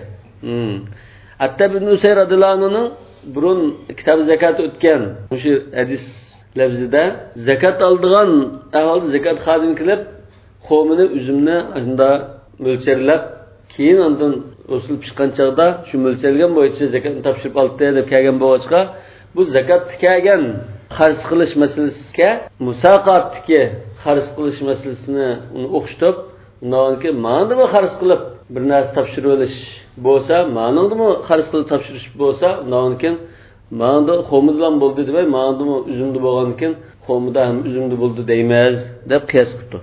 Attab ibn Usayd radhiyallohu anhuning burun kitob zakat o'tgan. O'sha hadis lafzida zakat oldigan aholi zakat xodim qilib xo'mini uzumni shunda mo'lcherlab keyin undan o'silib chiqqan chog'da shu mo'lchelgan bo'yicha zakatni topshirib oldi deb kelgan bo'g'achqa bu zakatni kelgan xarj qilish masalasiga musaqotga xarj qilish masalasini uni o'qishtirib undan keyin ma'nimi xarj qilib bir narsa topshirib olish bo'lsa ma'nimi xarj qilib topshirish bo'lsa undan keyin ma'nda xo'midan bo'ldi demay ma'nimi uzumdi bo'lgan ekan xo'mida ham uzumdi bo'ldi deymiz deb qiyos qildi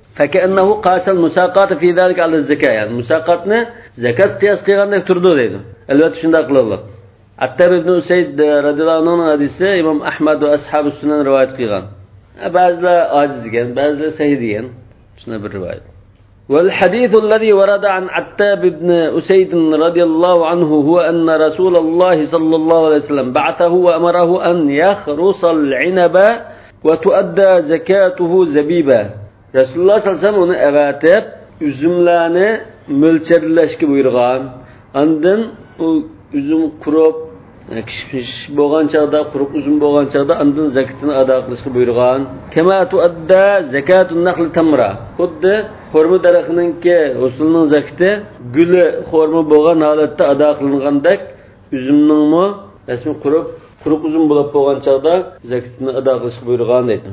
فكأنه قاس المساقات في ذلك على الزكاة يعني مساقاتنا زكاة قياس قيغاندek turdi deydi. Albatta shunday qiladilar. Attab ibn Usayd radhiyallohu anhu hadisi Imom Ahmad va ashabi sunan rivoyat qilgan. Ba'zilar ojiz degan, ba'zilar sahih degan. Shunday bir rivoyat. والحديث الذي ورد عن عتاب بن أسيد رضي الله عنه هو أن رسول الله صلى الله عليه وسلم بعثه وأمره أن يخرص العنب وتؤدى زكاته زبيبا. Rasululloh sallallohu alayhi vasallam uni avatib, üzümlarni mo'lcherlashga buyurgan. Ondan u üzüm qurib, kishmish bo'lgan chaqda, quruq üzüm bo'lgan chaqda ondan zakatini ado qilishga buyurgan. Kama tuadda zakatun naxl tamra. Xuddi xurmo daraxtininki usulning zakati guli xurmo bo'lgan holatda ado qilingandek, üzümningmi rasmiy qurib, quruq üzüm bo'lib bo'lgan chaqda zakatini ado qilishga buyurgan deydi.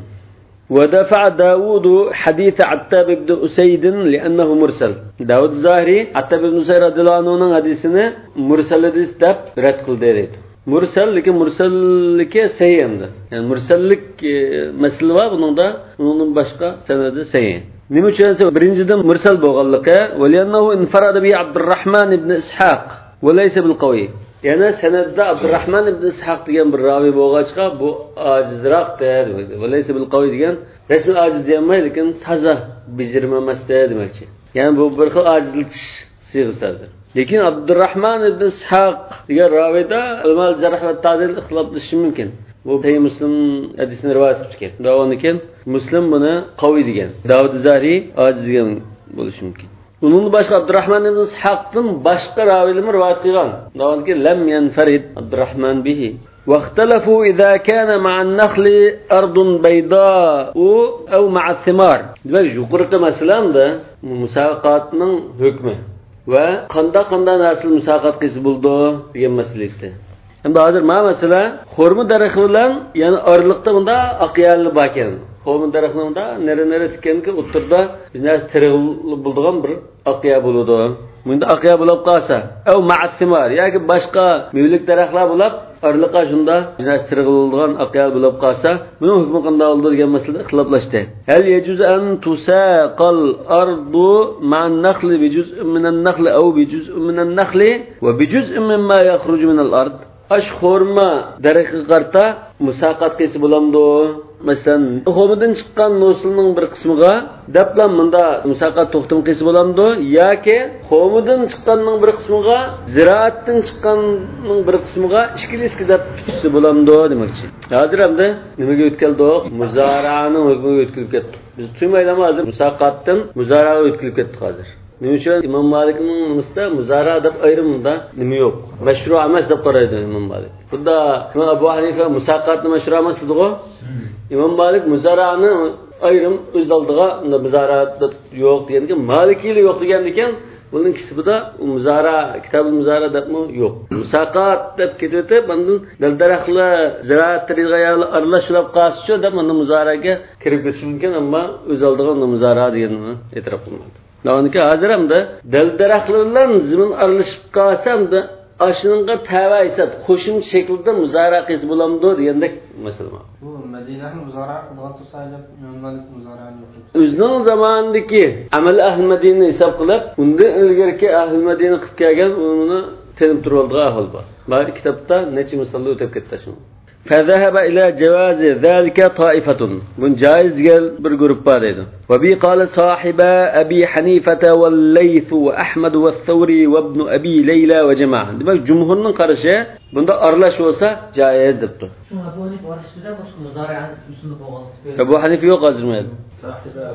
ودفع داود حديث عتاب بن أسيد لأنه مرسل. داود الظاهري عتاب بن أسيد رضي الله عنه حديثini mursal hadis deb rad qildi deydi. Mursal lekin mursallikka sahih endi. Yani mursallik masala bor buningda, undan boshqa sanadi sahih. Nima uchun esa birinchidan mursal bo'lganligi va li'annahu infarada bi Abdurrahman ibn Ishaq va laysa bil qawi. Yani senedde Abdurrahman ibn Ishaq degan bir ravi bo'lg'achqa bu ojizroq demakdir. Valaysa bil qawi degan rasmi ojiz deyilmaydi, lekin toza bijirmamasda demakchi. Yani bu bir xil ojizlitish siyg'isi. Lekin Abdurrahman ibn Ishaq degan ravida ilmal jarh va ta'dil ixtiloflanishi mumkin. Bu Sahih Muslim hadisini rivoyat qilgan. Davonikin Muslim buni qawi degan. Davud Zahri ojiz degan bo'lishi mumkin. Bunun başka Abdurrahman ibn Ishaq'ın başka ravileri rivayet qilgan. Davonki lam yanfarid Abdurrahman bihi. واختلفوا إذا كان مع النخل أرض بيضاء أو مع الثمار. Demek yuqorqi masalamda musaqatning hukmi va qanday qanday nasl musaqat qilsa bo'ldi degan masalada. Endi hozir mana masala xurmo daraxti bilan yana orliqda bunda aqyalli bor ekan. Xurmo daraxtida nere-nere tikkanki o'tirda biznes tirg'ilib bo'lgan bir aqya bo'ladi. Bunda aqya bo'lib qolsa, au ma'at-thimar yoki boshqa mevlik daraxtlar bo'lib orliqqa shunda biznes tirg'ilgan aqya bo'lib qolsa, buning hukmi qanday bo'ladi degan masalada ixtiloflashdi. Hal yajuz an tusaqal ardu ma'an nakhli bi juz'in min an-nakhli aw bi juz'in min an-nakhli wa bi juz'in mimma yakhruju min al-ard. Ash xurma daraxtga qarta musaqat qilsa bo'lamdi. Masalan, xo'midan chiqqan nosilning bir qismiga daplan bunda musaqat to'xtam qilsa bo'lamdi yoki xo'midan chiqqanning bir qismiga ziroatdan chiqqanning bir qismiga ikki deb tutsa bo'lamdi demoqchi. Hozir hamda nimaga o'tkaldik? Muzaraning hukmiga o'tkilib ketdik. Biz tuymaydami hozir musaqatdan muzaraga o'tkilib ketdik hozir. Nima uchun Imom Malikning nimasta muzara deb ayrimda nima yo'q. Mashru' emas deb qaraydi Imom Malik. Bunda Imom Abu Hanifa musaqatni mashru' emas dedi-ku. Imom Malik muzarani ayrim o'z oldiga muzara yo'q deganki, Malikiylar yo'q degan ekan, buning kitobida muzara, kitobul muzara debmi yo'q. Musaqat deb ketib, bundan dal-daraxtlar ziraat tariqaga aralashib qolsa deb bunda muzaraga kirib ketish mumkin, ammo o'z oldiga muzara deganni e'tirof qilmadi. Davonki hozir hamda dal-daraxtlar bilan zimin aralashib qolsa hamda Aşınınğa təvə isət, xoşum şəklində müzara qilsa bo'lamdi degandek masala. Bu Madinaning müzara qilgan tursayib, Malik muzarani yo'q. O'zining zamonidagi amal ahli Madina hisob qilib, undan ilgariki ahli Madina qilib kelgan uni tanib turib oldigan ahol bor. Bari kitobda necha misollar o'tib ketdi shuni. فذهب إلى جواز ذلك طائفة من جائز bir grup var dedi. وبي قال صاحب أبي حنيفة والليث وأحمد والثوري وابن أبي ليلى وجماعة. Demek cumhurun karşı bunda aralaş olsa caiz depti. Abu Hanife arasında başka muzara üstünde boğuldu. Abu Hanife yok azırmaydı.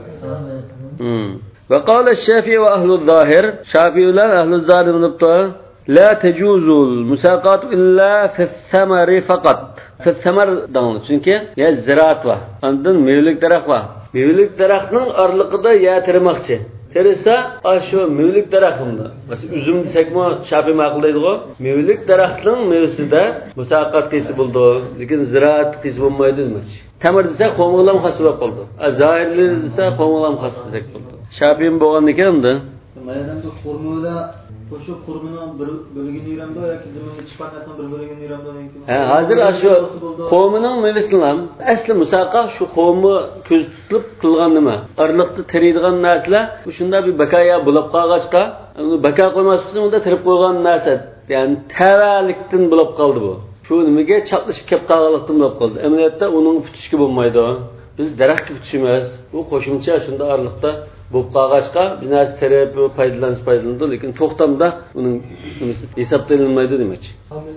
Ve قال الشافعي وأهل الظاهر. Şafii ile أهل الظاهر depti. La tejuzul musaqat illa fis-samari faqat. Fis-samar dağını. Çünkü ya ziraat var. Ondan mevlik daraxt var. Mevlik daraxtning orliqida ya tirmoqchi. Terisa aşu mevlik daraxtında. Mesela üzüm desekmi şafi ma'qul deydi-ku. Mevlik daraxtning mevsida musaqat qilsa bo'ldi. Lekin ziraat qilsa bo'lmaydi demoqchi. Tamir desa qo'ng'ilam xas bo'lib qoldi. Azayirli desa qo'ng'ilam xas desak bo'ldi. Şafi bo'lgan ekanda. Mayadamda formula qo'shib qurbini bir bo'ligini yuramdi yoki ziminga chiqqan narsaning bir bo'ligini yuramdi yoki. Ha, hozir shu qo'mining mevisilam asli musaqa shu qo'mi ko'z tutib qilgan nima? Arliqda teriydigan narsalar shunda bir bakaya bo'lib qolgachqa, uni baka qo'ymasdan unda tirib qo'ygan narsa, ya'ni tavalikdan bo'lib qoldi bu. Shu nimaga chaplashib kelib qolganlikdan bo'lib qoldi. Amaliyotda uning putishki bo'lmaydi. Biz daraxtga putishimiz, bu qo'shimcha shunda arliqda bu qog'ozga biz narsa terib foydalanish foydalanadi, lekin to'xtamda uning nimasi hisoblanmaydi demakchi.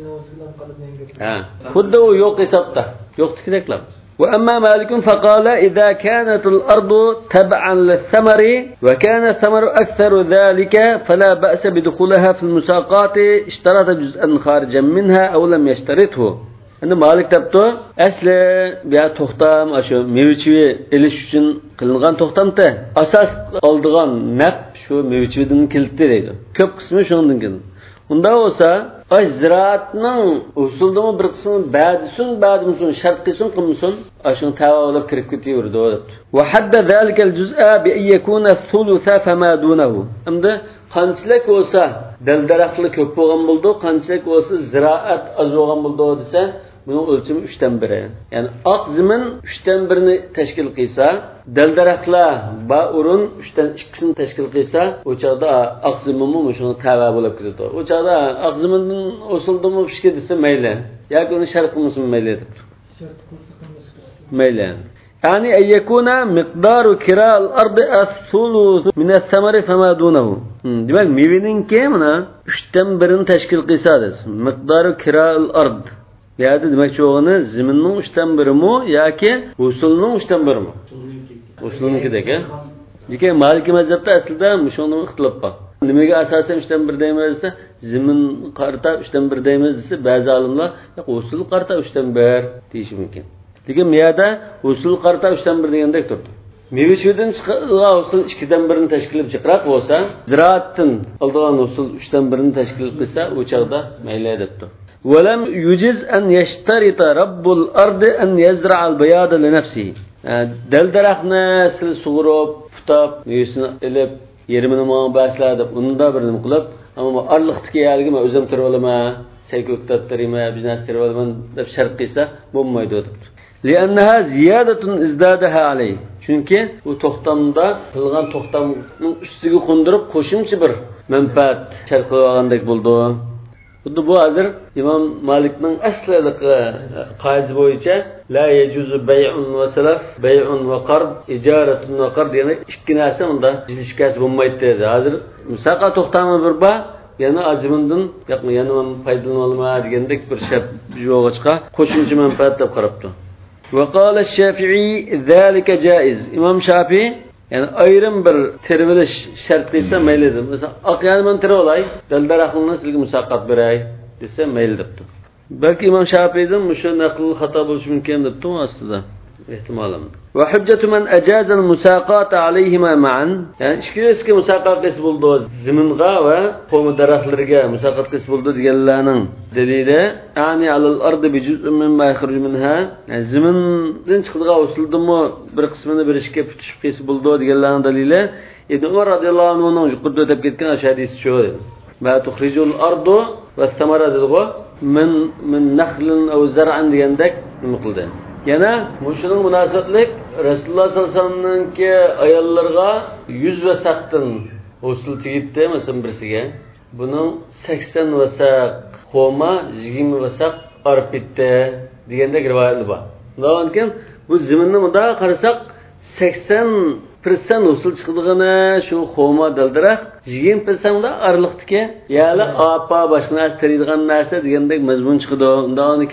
Ha, xuddi u yo'q hisobda, yo'qdikideklar. Wa amma malikun faqala idza kanat al-ardu tab'an lis-samari wa kana ath-thamaru aktharu dhalika fala ba'sa bidukhulaha fi al-musaqati ishtarata juz'an kharijan minha aw lam yashtarithu. Endi Malik debdi, asli bu to'xtam shu mevchivi elish uchun qilingan to'xtamda asos oldigan naf shu mevchividan keldi deydi. Ko'p qismi shundan keldi. Unda bo'lsa, ay ziraatning usuldimi bir qismi ba'disun ba'dimsun shart qilsin qilmasin, ashun tavallab kirib ketaverdi debdi. Wa hadda zalika al-juz'a bi an yakuna thulutha fama dunahu. Endi qanchalik bo'lsa dal-daraxtli ko'p bo'lgan bo'ldi, qanchalik bo'lsa ziraat az bo'lgan bo'ldi desa, bunun ölçümü üçten biri. Yani ak zimin üçten birini teşkil qilsa, dal-daraxtlar ba urun üçten ikkisini teşkil qilsa, o çağda ak ziminmi şunu tava bo'lib ketadi. O çağda ak zimindan osildimi pishki desa mayli. Yoki uni shart qilmasin mayli deb. Shart qilsa qilmasin. Mayli. Yani ayyakuna miqdaru kira al-ard as-sulus min as-samari fama dunahu. Demak, mevininki mana üçten birini teşkil qilsa des. Miqdaru kira al-ard. Yani demek çoğunu ziminning uchdan birimi yoki usulning uchdan birimi? Usulninki deka. Lekin Maliki mazhabda aslida shunday ixtilof bor. Nimaga asosan uchdan bir deymiz desa, zimin qarta uchdan bir deymiz desa, ba'zi olimlar yo'q usul qarta uchdan bir deyishi mumkin. Lekin bu yerda usul qarta uchdan bir degandek turdi. Mevishdan chiqqan usul ikkidan birini tashkil qilib chiqraq bo'lsa, ziraatdan oldigan usul uchdan birini tashkil qilsa, u chaqda mayli debdi. ولم يجز أن يشترط رب الأرض أن يزرع البياض لنفسه. Dal daraxtni sil sug'urib, futab, mevasini ilib, yerimini mo'ng basladib, unda bir nima qilib, ammo arliqdagi yerga men o'zim tirib olaman, sayko'ktab tiraman, biznes tirib olaman deb shart qilsa, bo'lmaydi debdi. Li'annaha ziyadatun izdadaha alayh. Chunki u to'xtamda qilgan to'xtamning ustiga qo'ndirib qo'shimcha bir manfaat shart qilib olgandek bo'ldi. Xuddi bu hozir Imom Malikning asliga qoiz bo'yicha la yajuzu bay'un va salaf, bay'un va qard, ijaratun va qard yana ikki narsa unda jilishkas bo'lmaydi dedi. Hozir musaqa to'xtami bir ba, yana azimindan yo'qmi, yana foydalanib olma degandek bir shart yo'qqa qo'shimcha manfaat deb qarabdi. Va qala ash-Shafi'i zalika jaiz. Imom Shafi'i yani ayrım bir tervilish shart qilsa mayli deb. Mesela aqyani men tirib olay, dal-daraxtni sizga musaqqat beray desa mayli debdi. Balki Imom Shafi'dan mushu naql xato bo'lishi mumkin debdi aslida. Ehtimalim. Va hujjatu man ajaza al-musaqat alayhima ma'an. Yani ikkisiga musaqqat qilsa bo'ldi, ziminga va qo'mi daraxtlarga musaqqat qilsa bo'ldi deganlarning dalili, yani alal ardi bi juz'in mimma yakhruju minha. Yani zimindan chiqadigan usildimi bir qismini berishga tutishib qilsa bo'ldi deganlarning dalili Ibn Umar radhiyallohu anhuning yuqorida o'tib ketgan hadis shu edi. Ma tukhrijul ardu va samara dedi-ku, min min nakhlin aw zar'an degandek nima qildi. Yana mushuning munosabatlik Rasululloh sollallohu alayhi vasallamningki ayollarga yuz vasaqdan usul tegibdi, masalan birsiga. Buning sakson vasaq xoma, yigirma vasaq arpitdi degandek rivoyatlar bor. Lekin bu ziminni bunda qarasak sakson persent usul chiqdigani shu xoma daldaraxt, yigirma persent da arliqdiki, ya'ni apa boshqa narsa teriydigan narsa degandek mazmun chiqdi. Undan keyin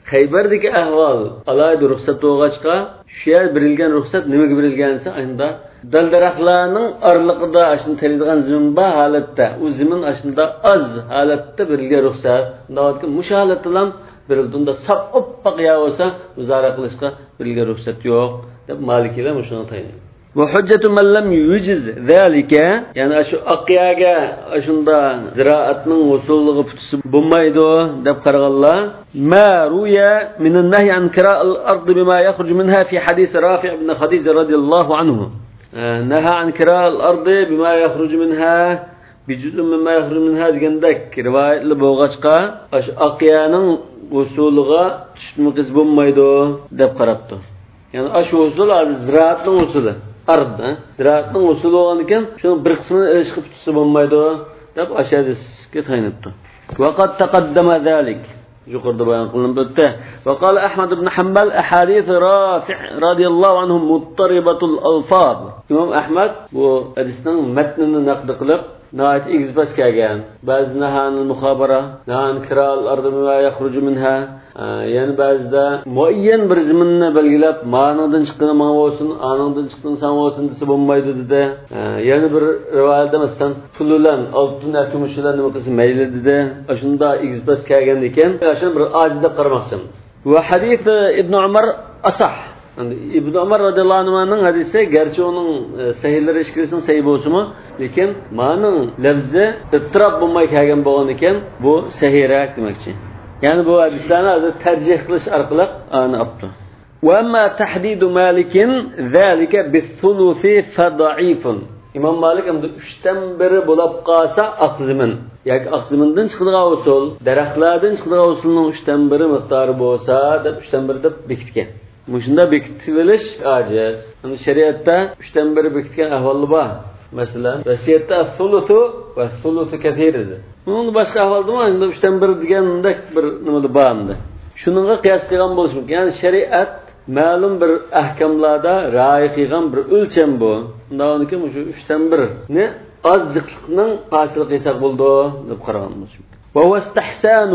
Xaybardagi ahvol alayda ruxsat bo'lg'achqa, shu yer berilgan ruxsat nimaga berilgansa, ayında dal-daraxtlarning orliqida ashni teradigan zimin bor holatda, u zimin ashunda az holatda berilgan ruxsat. Navoiyga mush holatdan berildiğinde sap oppoq yer bo'lsa, muzora qilishga berilgan ruxsat yo'q deb Malikilar shuni tayinlaydi. Ve hujjatu man lam yujiz zalika, yani şu aqyaga shunda ziraatning usulligi putusi bo'lmaydi deb qaraganlar. Ma ruya min an-nahy an qira' al-ard bima yakhruj minha fi hadith Rafi' ibn Khadija radiyallahu anhu. Naha an qira' al-ard bima yakhruj minha bijuz'un mimma yakhruj minha degandek rivoyatli bo'lg'achqa, shu aqyaning usuliga tushunmoqiz bo'lmaydi deb qarabdi. Yani shu usul ziraatning usuli. Ard, ziraatning usuli bo'lgan ekan, shuning bir qismini ilishga tutsa bo'lmaydi deb ashadisga tayinibdi. Vaqat taqaddama zalik. Yuqorida bayon qilinib o'tdi. Va qala Ahmad ibn Hanbal ahadith Rafi' radhiyallohu anhu muttaribatul alfaz. Imom Ahmad bu hadisning matnini naqd qilib, nayt egzbas kelgan. Ba'zi nahanul muxabara, nahan kiral ardi ma yakhruju minha. Yani ba'zida muayyan bir ziminni belgilab, ma'nodan chiqqani ma bo'lsin, anondan chiqqani san bo'lsin desa bo'lmaydi dedi. Yani bir rivoyatda masalan fululan oltin kumushlar nima qilsa mayli dedi. Shunda egzbas kelgan ekan, shuni bir ojiz deb qaramoqchiman. Va hadis Ibn Umar asah. İbn Umar radhiyallohu anhuning hadisi garchi uning sahihlari ishkilsin sahih bo'lsa-mu, lekin ma'ning lafzi ittirob bo'lmay kelgan bo'lgan ekan, bu sahihroq demakchi. Yani bu hadislarni tarjih qilish orqali ani olibdi. Wa amma tahdid Malik zalika bis-sulusi fada'ifun. İmam Malik hamda uchdan biri bo'lib qolsa aqzimin. Yoki aqzimindan chiqadigan usul, daraxtlardan chiqadigan usulning uchdan biri miqdori bo'lsa, deb uchdan biri deb bekitgan. Muşunda bekitilish aciz. Yani şeriatta uchdan biri bekitgan ahvollar bor. Masalan, vasiyatda as-sulusu va as-sulusu kathirdir. Bunun boshqa ahvolda bor, endi uchdan biri degandek bir nimada bordi. Shuningga qiyos qilgan bo'lish mumkin. Yani shariat ma'lum bir ahkamlarda rioya qilgan bir o'lcham bu. Undan keyin shu uchdan biri ne ozjiqlikning hosil qilsak bo'ldi deb qaragan bo'lish mumkin. وهو استحسان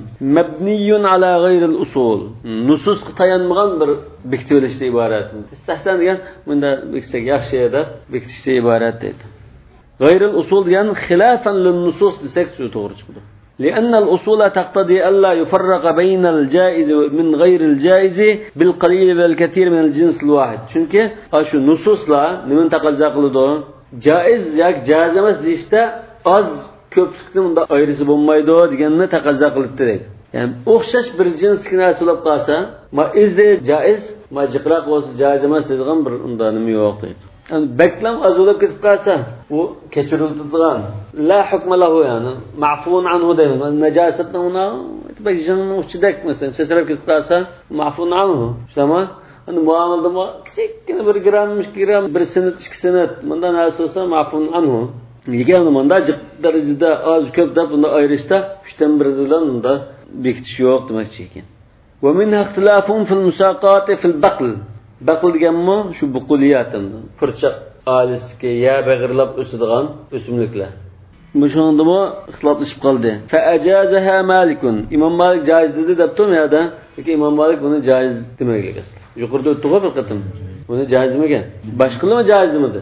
مبني على غير الأصول. نصوص tayanmagan bir bekitilish iborat. İstihsan degan bunda bekitsak yaxshi edi, bekitishga iborat edi. غير الأصول degan خلافا للنصوص desak shu to'g'ri chiqdi. لأن الأصول تقتضي ألا يفرق بين الجائز من غير الجائز بالقليل والكثير من الجنس الواحد. Çünkü şu nususlar nimen taqozo qiladi? Jaiz yoki jaiz emas deyishda az ko'plikni unda ayrisi bo'lmaydi deganni taqozo qilibdi deydi. Yani o'xshash bir jinsga narsa bo'lib qolsa, ma izzi jaiz, ma jiqroq bo'lsa jaiz emas degan bir unda nima yo'q deydi. Yani beklam az bo'lib ketib qolsa, u kechiriladigan la hukma lahu, yani ma'fun anhu deydi. Najosatni uni tibajning uchidak masalan sesrab ketib qolsa, ma'fun anhu. Shama, yani muomalada kichikina bir gram, ikki gram, bir sinat, ikki sinat, bundan narsa bo'lsa ma'fun anhu. Yegan manda darajada az ko'p deb bunda ayrishda uchdan biri bilan unda bekitish yo'q demoqchi ekan. Va min ixtilafun fil musaqati fil baql. Baql deganmi shu buquliyatdan furcha olisga ya bag'irlab o'sadigan o'simliklar. Mushundimi ixtiloflashib qoldi. Fa ajazaha Malikun. Imom Malik joiz dedi debdim ya-da, lekin Imom Malik buni joiz demagan asli. Yuqorida o'tdi-ku bir qatim. Buni joiz demagan. Boshqalimi joiz demadi?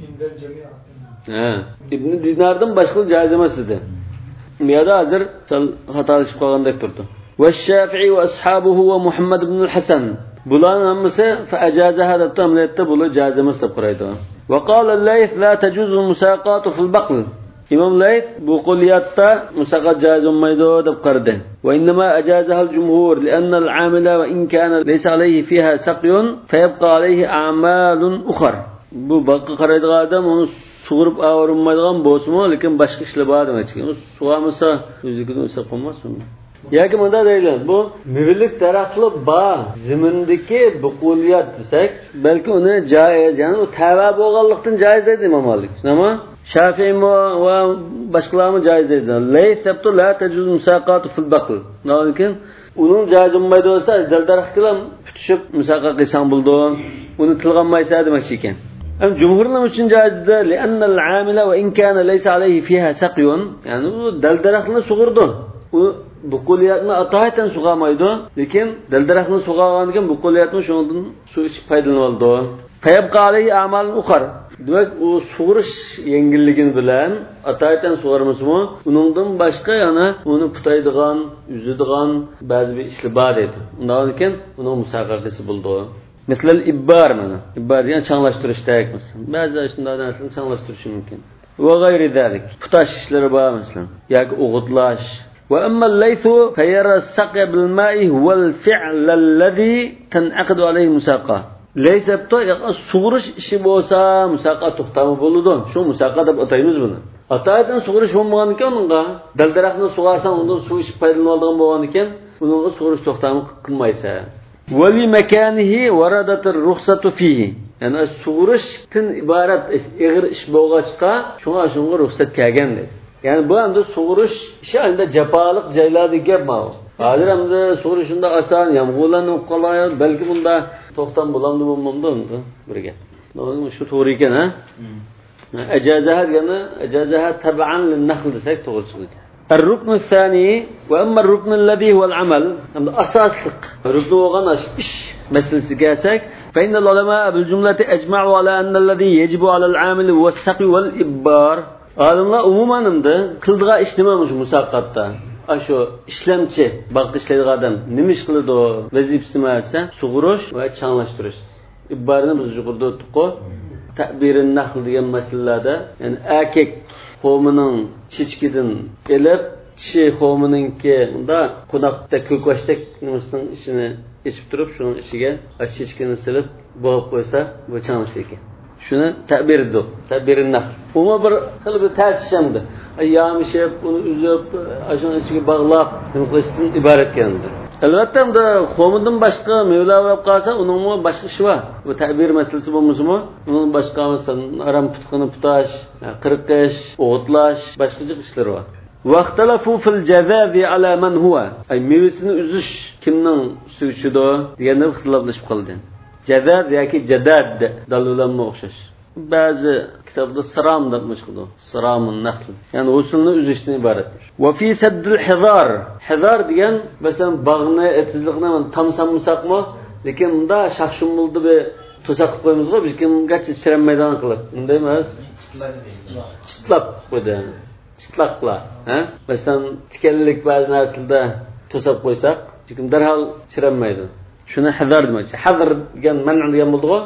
Ha, İbn Dinardan boshqa joiz emas edi. Bu yerda hozir sal xatolashib qolgandek turdi. Va Shafi'i va ashabuhu va Muhammad ibn al-Hasan. Bularning hammasi fa ajazaha deb tamlayapti, bular joiz emas deb qaraydi. Va qala al-Layth la tajuzu musaqatu fil baql. Imom Layth bu qo'liyatda musaqat joiz bo'lmaydi deb qaradi. Va inma ajazaha al-jumhur li'anna al-'amila va in kana laysa alayhi fiha saqyun fayabqa alayhi a'malun ukhra. Bu baqqa qaraydigan odam uni sug'urib avrinmaydigan bo'lsa-mu, lekin boshqa ishlar bor demoqchi. Sug'amasa o'ziga o'sa qolmasmi? Yoki bunda deyiladi, bu mevillik tarafli bor zimindagi buquliyat desak, balki uni joiz, ya'ni u tava bo'lganlikdan joiz deydi Imom Malik. Nima? Shafi'i va boshqalarmi joiz deydi. Layth la tajuz musaqatu fil baql. Lekin uning joiz bo'lmaydi bo'lsa, dal-daraxt bilan tutishib musaqa qilsang bo'ldi. Uni tilganmaysa demoqchi ekan. Am jumhurlar uchun joizdir, li'anna al-'amila wa in kana laysa alayhi fiha saqyun, yani u dal-daraxtni sug'urdi. u bu qo'liyatni atoyatan sug'amaydi, lekin dildaraxtni sug'agan ekan bu qo'liyatni shundan suv ichib foydalanib oldi. Tayabqa alayhi amal ukhar. Demak, u sug'urish yengilligini bilan atoyatan sug'armasmi, uningdan boshqa yana uni putaydigan, uzadigan ba'zi bir ishlar bor edi. Undan keyin uni musaqaqasi bo'ldi. Misal ibbar mana. Ibbar degan changlashtirishdak masalan. Ba'zi shunday narsalarni changlashtirishi mumkin. Va g'ayri zalik. Putash ishlari bor masalan, yoki o'g'itlash. Wa amma al-laythu fayara as-saqya bil ma'i huwa al-fi'l alladhi tan'aqadu alayhi musaqa. Laysabto sug'urish ishi bo'lsa, musaqa to'xtami bo'ladi. Shu musaqa deb ataymiz buni. Ataydan sug'urish bo'lmagan ekan unga, dildaraxtni sug'arsan, undan suv ichib foydalanib olgan bo'lgan ekan, unga sug'urish to'xtami qilmaysa. Wali makanihi waradat ar-rukhsatu fihi. Yani sug'urishdan iborat ig'ir ish bo'lg'achqa, shunga shunga ruxsat kelgan dedi. Yani bu hamda sug'urish ishi anda jafoliq joylarda gap ma'lum. Hozir hamda sug'urish shunda oson, yomg'irlanib qoladi, balki bunda to'xtam bo'lamdi bo'lmamdi unda birga. Mana shu to'g'ri ekan, ha? Ajazaha degani ajazaha tab'an lin-nakhl desak to'g'ri chiqadi. الركن الثاني وأما الركن الذي هو العمل أساس الركن وغن إيش مثل سجاسك فإن العلماء بالجملة أجمعوا على أن الذي يجب على العامل هو السقي والإبار. Adamlar umumanında kıldığı işlememiş musaqatda. Aşo işlemçi, bak işlediği adam nima ish qiladi o vazifasi ma'sa sug'urish va chanlashtirish. İbbarni biz yuqorida o'tdik. Ta'birin nahl degan masalalarda, ya'ni erkak qo'mining chechkidan elib, kishi qo'mininki unda qo'noqda ko'kvashdak nimasining ishini ichib turib, shuning ishiga chechkini silib bo'g'ib qo'ysa, bu chanlish ekan. Shuni ta'birdi. Ta'birin nahl. Uma bir xil bir tartishimdi. Yamishib, uni uzib, ashuni ichiga bog'lab, nima qilishdan iborat ekandir. Albatta, unda qo'midan boshqa mevla olib qolsa, uning boshqa ishi bor. Bu ta'bir masalasi bo'lmasa-mu, uning boshqa masalan, aram tutqini putash, qirqish, o'g'itlash, boshqa ishlar bor. Vaqtalafu fil jazazi ala man huwa. Ay mevasini uzish kimning ustiga deganda ixtiloflashib qoldi. Jadad yoki jadad dalillarga o'xshash. Ba'zi kitobda siram deb chiqadi. Siramun nahl. Ya'ni usulni uzishdan iborat. Va fi saddil hizar. Hizar degan masalan bog'ni etizlikni tamsam musaqmi, lekin unda shaxshumuldi be to'saq qilib qo'ymizga biz kimgacha siranmaydan qilib. Unday emas. Chitlab qo'ydi. Chitlaqlar, ha? Masalan tikanlik ba'zi narsalarda to'sab qo'ysak, kim darhol siranmaydi. Shuni hazar demoqchi. Hazar degan man' degan bo'ldi-ku.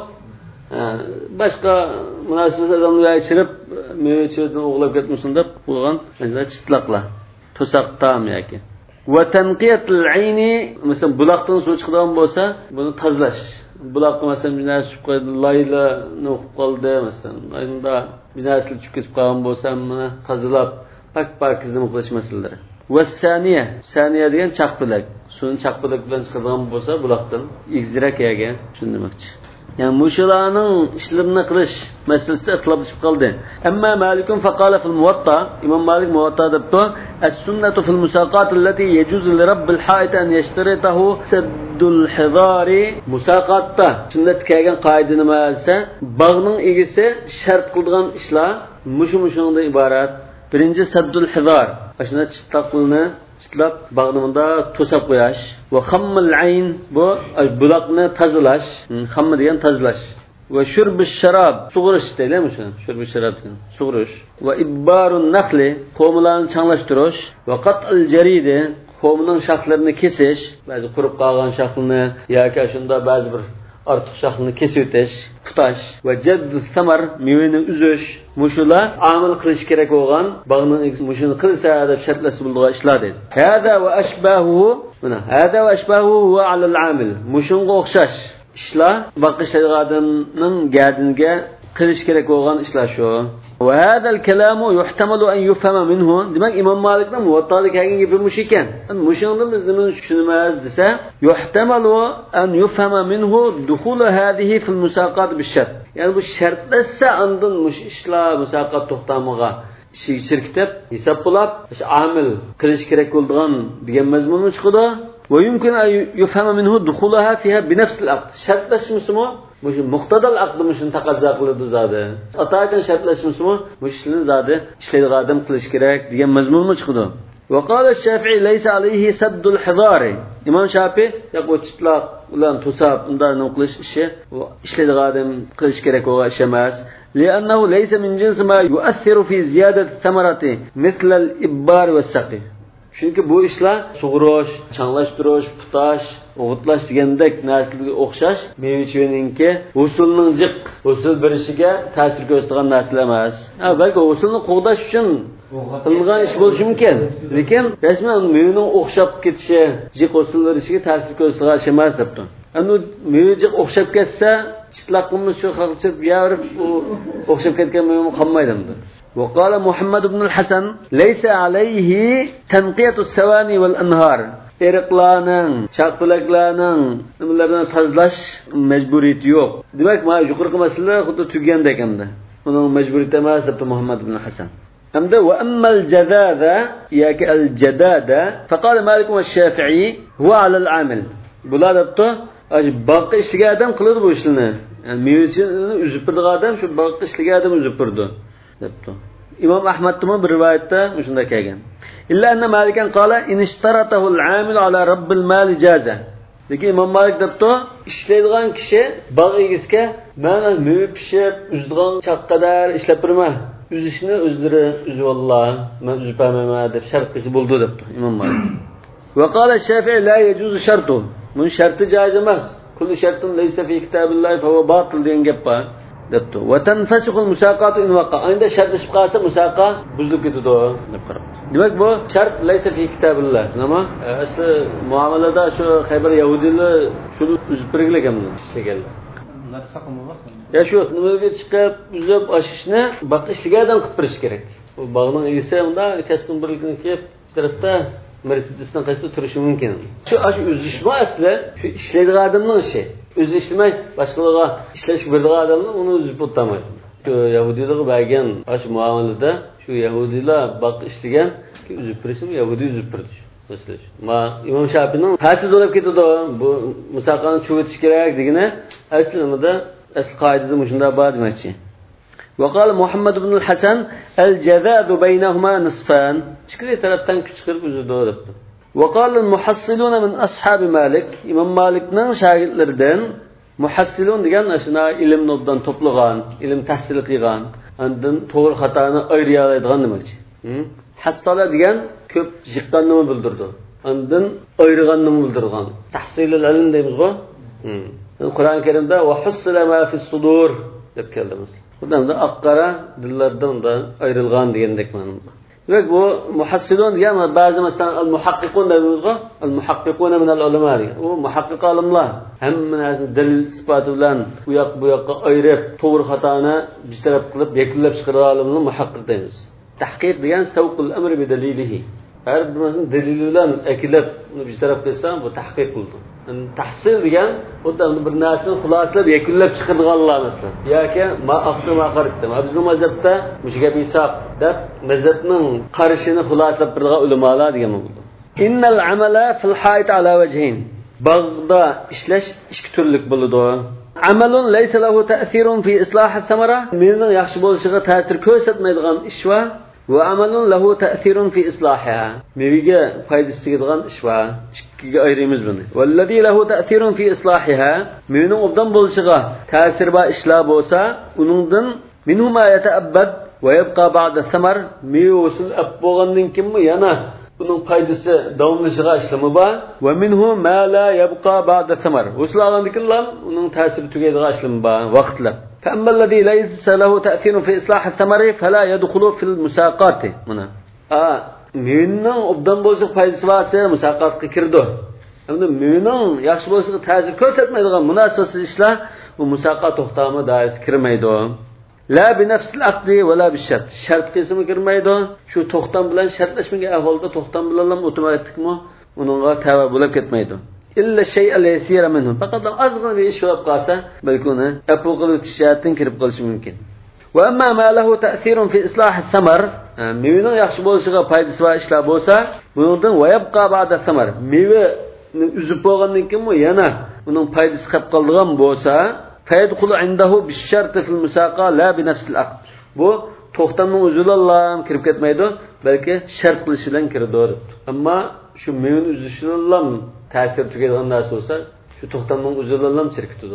Boshqa munosib odamlar ichirib, mevchidan o'g'lab ketmasin deb qo'ygan, mana chitlaqlar. To'saq tam yoki. Va tanqiyatul ayni, masalan, buloqdan suv chiqadigan bo'lsa, buni tozalash. Buloqqa masalan binosi tushib qo'ydi, layla no'qib qoldi, masalan, ayında binosi tushib ketib qolgan bo'lsa, buni tozalab, pak-pak nima qilish masalalari. Va saniya, saniya degan chaqpilak. Suvni chaqpilak bilan chiqadigan bo'lsa, buloqdan egzirak yaga, shuni demoqchi. Yani muşalarning ishlarini qilish masalasida ixtiloflashib qoldi. Amma Malikun faqala fil Muwatta, Imom Malik Muwatta debdi, as-sunnatu fil musaqat allati yajuzu li rabbil ha'it an yashtaritahu saddul hidari. Musaqatda sunnat kelgan qoida nima desa, bog'ning egisi shart qilgan ishlar mushu-mushundan iborat. Birinchi saddul hidar. Ashuna chitlaqni chitlab bog'nimda to'sab qo'yash va xammil ayn bu buloqni tozalash, xamma degan tozalash va shurbish sharob sug'urish deyiladi shuni, shurbish sharob sug'urish va ibbarun nakhli qo'mlarni changlashtirish va qat'il jaridi qo'mning shaxlarini kesish, ba'zi qurib qolgan shaxlarni yoki shunda ba'zi bir ortiq shaxlarni kesib o'tish, putash va jaddu samar mevani uzish, mushular amal qilish kerak bo'lgan bog'ning mushuni qilsa deb shartlasi bo'lgan ishlar dedi. Hada va ashbahu, mana hada va ashbahu va ala al-amil. Mushunga o'xshash ishlar boqishlar odamning gadinga qilish kerak bo'lgan ishlar shu. Va hada al-kalamu yuhtamalu an yufhama minhu. Demak Imom Malikning muvattalik haqiqiy gapi mush ekan. Mushunda biz nima tushunamiz desa, yuhtamalu an yufhama minhu dukhul hadhihi fil musaqat bi-shart. Yani bu shartlasa andın mush ishlar musaqat to'xtamiga ishi shirkitib hisob qilib, amil qilish kerak bo'lgan degan mazmun chiqadi. Va yumkin an yufhama minhu dukhulaha fiha bi nafs al-aqd. Shartlashmisimi? Mush muqtadal aqd mushuni taqozo qiladi zodi. Atagan shartlashmisimi? Mushni zodi ishlaydigan odam qilish kerak degan mazmun chiqadi. وقال الشافعي ليس عليه سد الحضار. İmam Şafii ya bu çıtlaq ulan tusab undan qilish ishi ishlaydigan odam qilish kerak bo'lgan ish emas. لأنه ليس من جنس ما يؤثر في زيادة الثمرة مثل الإبار والسقي. Çünkü bu işler sug'urish, changlashtirish, putash, o'g'itlash degandek narsalarga o'xshash, meva-chevaninki usulning jiq, usul berishiga ta'sir ko'rsatgan narsalar emas. Ha, balki usulni qo'g'dash uchun qilingan ish bo'lishi mumkin. Lekin rasman mevaning o'xshab ketishi, jiq usul berishiga ta'sir ko'rsatgan ish emas debdi. Ani meva jiq o'xshab ketsa, chitlaqimiz shu xalqchib yarib u o'xshab ketgan meva qolmaydi. وقال محمد بن الحسن ليس عليه تنقية السواني والأنهار. Eriqlarning, chaqpalaklarning nimalardan tozalash majburiyati yo'q. Demak, mana yuqorqi masala xuddi tugandek endi. Uning majburiyati emas deb Muhammad ibn Hasan. Hamda va ammal jadada yoki al jadada faqala Malik va Shafi'i huwa ala al amil. Bular debdi, boqqa ishlagan odam qiladi bu ishni. Yani mevchini uzib turgan odam shu boqqa ishlagan odam uzib turdi debdi. İmam Ahmad'ın bir rivayette şunda kelgan. İlla anna Malikan qala inishtaratahu al-amil ala rabbil mal ijaza. Lekin İmam Malik debdi, ishlaydigan kishi bog' egizga "Men meva pishib, uzdigan chaqqadar ishlab turma. Uzishni o'zlari uzib Allah, men uzib bermayman" deb shart qilsa bo'ldi debdi İmam Malik. Va qala Shafi'i la yajuzu shartu. Bun sharti joiz emas. Kullu shartun laysa fi kitabillahi fa huwa batil degan gap bor. debdi. Va tanfasixul musaqatu in waqa. Endi shart ishib qolsa musaqa buzilib ketadi deb qarab. Demak bu shart laysa fi kitabillah. Nima? Asli muomalada shu Xaybar yahudilar shuni uzib birgilagan ishlaganlar. Ular saqim bo'lmasa. Ya shu nimaga chiqib uzib ashishni baq ishlagandan qilib berish kerak. Bu bog'ning egisi unda kasbin birligini kelib tarafda Mercedes'dan qaysi turishi mumkin. Shu ash uzishma asli shu ishlaydigan odamning ishi. O'zi ishlamay boshqalarga ishlash beradigan odamni uni uzib o'tmaydi. Shu yahudilarga bergan ash muomalada shu yahudilar baq ishlagan ki uzib berishmi yahudi uzib berdi. Masalan, ma İmam Shafi'ning ta'sir bo'lib ketadi. Bu musaqani chuvitish kerak degani aslimida asl qoidada shunda bor demoqchi. وقال محمد بن الحسن الجذاذ بينهما نصفان. Ikki tarafdan kuch chiqarib uzdi debdi. وقال المحصلون من أصحاب مالك. İmam Malikning shogirdlaridan muhassilun degan ashuna ilmni obdan to'plagan, ilm tahsil qilgan, undan to'g'ri xatoni ayriya oladigan demoqchi. Hassala degan ko'p jiqqanni bildirdi. Undan ayriganni bildirgan. Tahsilul ilm deymiz-ku. Qur'on Karimda va hussila ma fis sudur deb keldi. Bundan da aqara dillardan da ayrılgan degandek ma'noda. Demak bu muhassilun degan ba'zi masalan al-muhaqqiqun deymiz-ku, al-muhaqqiquna min al-ulama. U muhaqqiq olimlar hamma narsani dalil isbot bilan u yoq bu yoqqa ayrib, to'g'ri xatoni bir taraf qilib yakunlab chiqargan olimni muhaqqiq deymiz. Tahqiq degan savqul amri bi dalilihi. Har bir narsani dalili bilan akilab uni bir taraf qilsa bu tahqiq bo'ldi. Tahsil degan o'tdan bir narsani xulosalab yakunlab chiqarganlar masalan. Yoki ma aqdi ma qaribdi. Bizning mazhabda mushiga hisob deb mazhabning qarashini xulosalab bergan ulamolar degan bo'ldi. Innal amala fil hayt ala wajhin. Bag'da ishlash ikki turlik bo'ladi. Amalun laysa lahu ta'sirun fi islah as-samara. Mening yaxshi bo'lishiga ta'sir ko'rsatmaydigan ish va va amalun lahu ta'sirun fi islahiha. Meviga foydasi tegadigan ish va ikkiga ayiramiz buni. Vallazi lahu ta'sirun fi islahiha. Mening obdan bo'lishiga ta'sir va ishlar bo'lsa, uningdan minhu ma yata'abbad va yabqa ba'da samar. Mevisil ab bo'lgandan kimmi yana uning foydasi davomlashiga ishlami bor. Va minhu ma la yabqa ba'da samar. Uslagandikinlar uning ta'siri tugaydigan ishlami bor, vaqtlar. فأما الذي ليس له تأثير في إصلاح الثمر فلا يدخل في المساقات هنا. آه مينن obdan bo'lsa foydasi varsa musaqatga kirdi. Endi meyning yaxshi bo'lsa ta'sir ko'rsatmaydigan munosabatsiz ishlar bu musaqat to'xtami doirasiga kirmaydi. La bi nafsil aqdi va la bi shart. Shart qismi kirmaydi. Shu to'xtam bilan shartlashmagan ahvolda to'xtam bilan ham avtomatikmi uningga tava bo'lib ketmaydi. İlla şey'al yasira minhu. Faqat azgın bir ish bo'lib qolsa, balki uni apple qilib tishayotdan kirib qolishi mumkin. Va amma ma lahu ta'sirun fi islah as-samar. Mevaning yaxshi bo'lishiga foydasi va ishlar bo'lsa, bundan va yabqa ba'da samar. Meva uzib bo'lgandan keyin yana uning foydasi qolib qolgan bo'lsa, fayadkhulu indahu bi-shart fil musaqa la bi nafs al-aqd. Bu to'xtamning uzulallam kirib ketmaydi, balki shart qilish bilan kiradi. Ammo shu mevni uzishidan ta'sir tugaydigan narsa bo'lsa, shu to'xtamning uzulallam chirkitadi.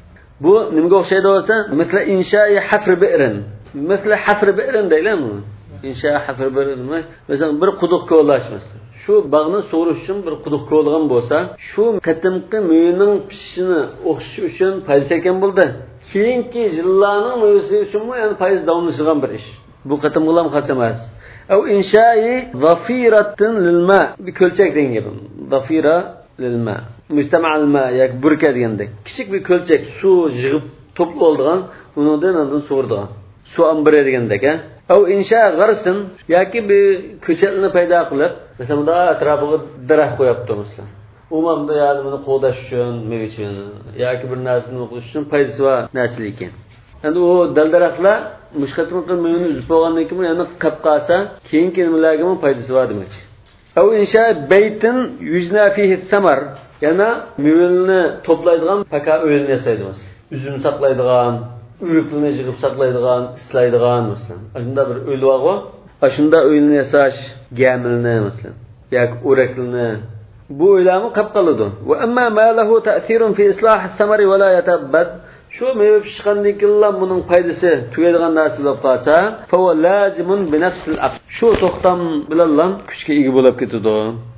Bu nimaga o'xshaydi bo'lsa, misla insha'i hafr bi'rin. Misla hafr bi'rin deylarmi? Insha'i hafr bi'rin. Masalan, bir quduq ko'lashmas. Shu bag'ni sug'urish uchun bir quduq ko'lgan bo'lsa, shu qatimqi mevning pishishini o'qish uchun foyda ekan bo'ldi. Keyingi yillarning mevasi uchunmi, ya'ni foyda davomlashgan bir ish. Bu qatimqilam xas emas. Au insha'i zafiratin lil ma, bir ko'lchak degan gapim. Zafira lil ma. Mujtama'al ma yoki burka degandek. Kichik bir ko'lchak suv yig'ib to'plab oldigan, undan undan sug'urdigan. Suv ambiri degandek, ha. Au insha g'arsin yoki bir ko'chatni paydo qilib, masalan, bunda atrofiga daraxt qo'yibdi masalan. Umumda yani buni qo'dash uchun, meva uchun yoki bir narsani o'qish uchun foydasi va narsa ekan. Endi u dal-daraxtlar mushqatni mevani uzib qo'ygandan keyin yana qab qolsa, keyingi nimalarga ham foydasi bor demak. Au insha baytin yujna fihi samar, yana mevani to'playdigan paka o'yilni yasaydi masalan. Üzüm saqlaydigan, ürüklerini yig'ib saqlaydigan, islaydigan masalan. Shunda bir o'yli bor. Shunda o'yilni yasash, gamilni masalan, yoki o'raklini bu o'ylami qab qoladi. Va amma ma lahu ta'sirun fi islah as-samari va la yatabbad. Shu meva pishgandan keyin buning foydasi tugaydigan narsa bo'lib qolsa, fa va lazimun bi nafsil aql. Shu to'xtam bilan kuchga ega bo'lib ketadi.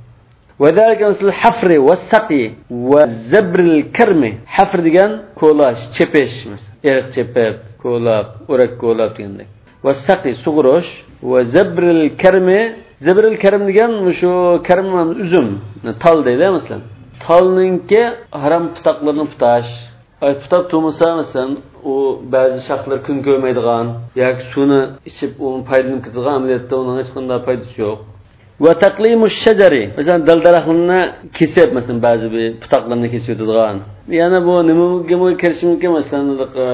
Va zalika misl hafri va saqi va zabril karmi. Hafr degan ko'lash, chepish masalan. Eriq chepib, ko'lab, o'rak ko'lab degandek. Va saqi sug'urish va zabril karmi. Zabril karim degan shu karim uzum, tal deydi masalan. Talninki haram putaqlarni putash. Ay putab to'masa masalan, u ba'zi shaxtlar kun ko'rmaydigan yoki suvni ichib uni foydalanib ketadigan amaliyotda uning hech qanday foydasi yo'q. Va taqlimush shajari, masalan, dal-daraxtni kesib, masalan, ba'zi bir putaqlarni kesib o'tadigan. Yana bu nimaga kirishi mumkin, masalan,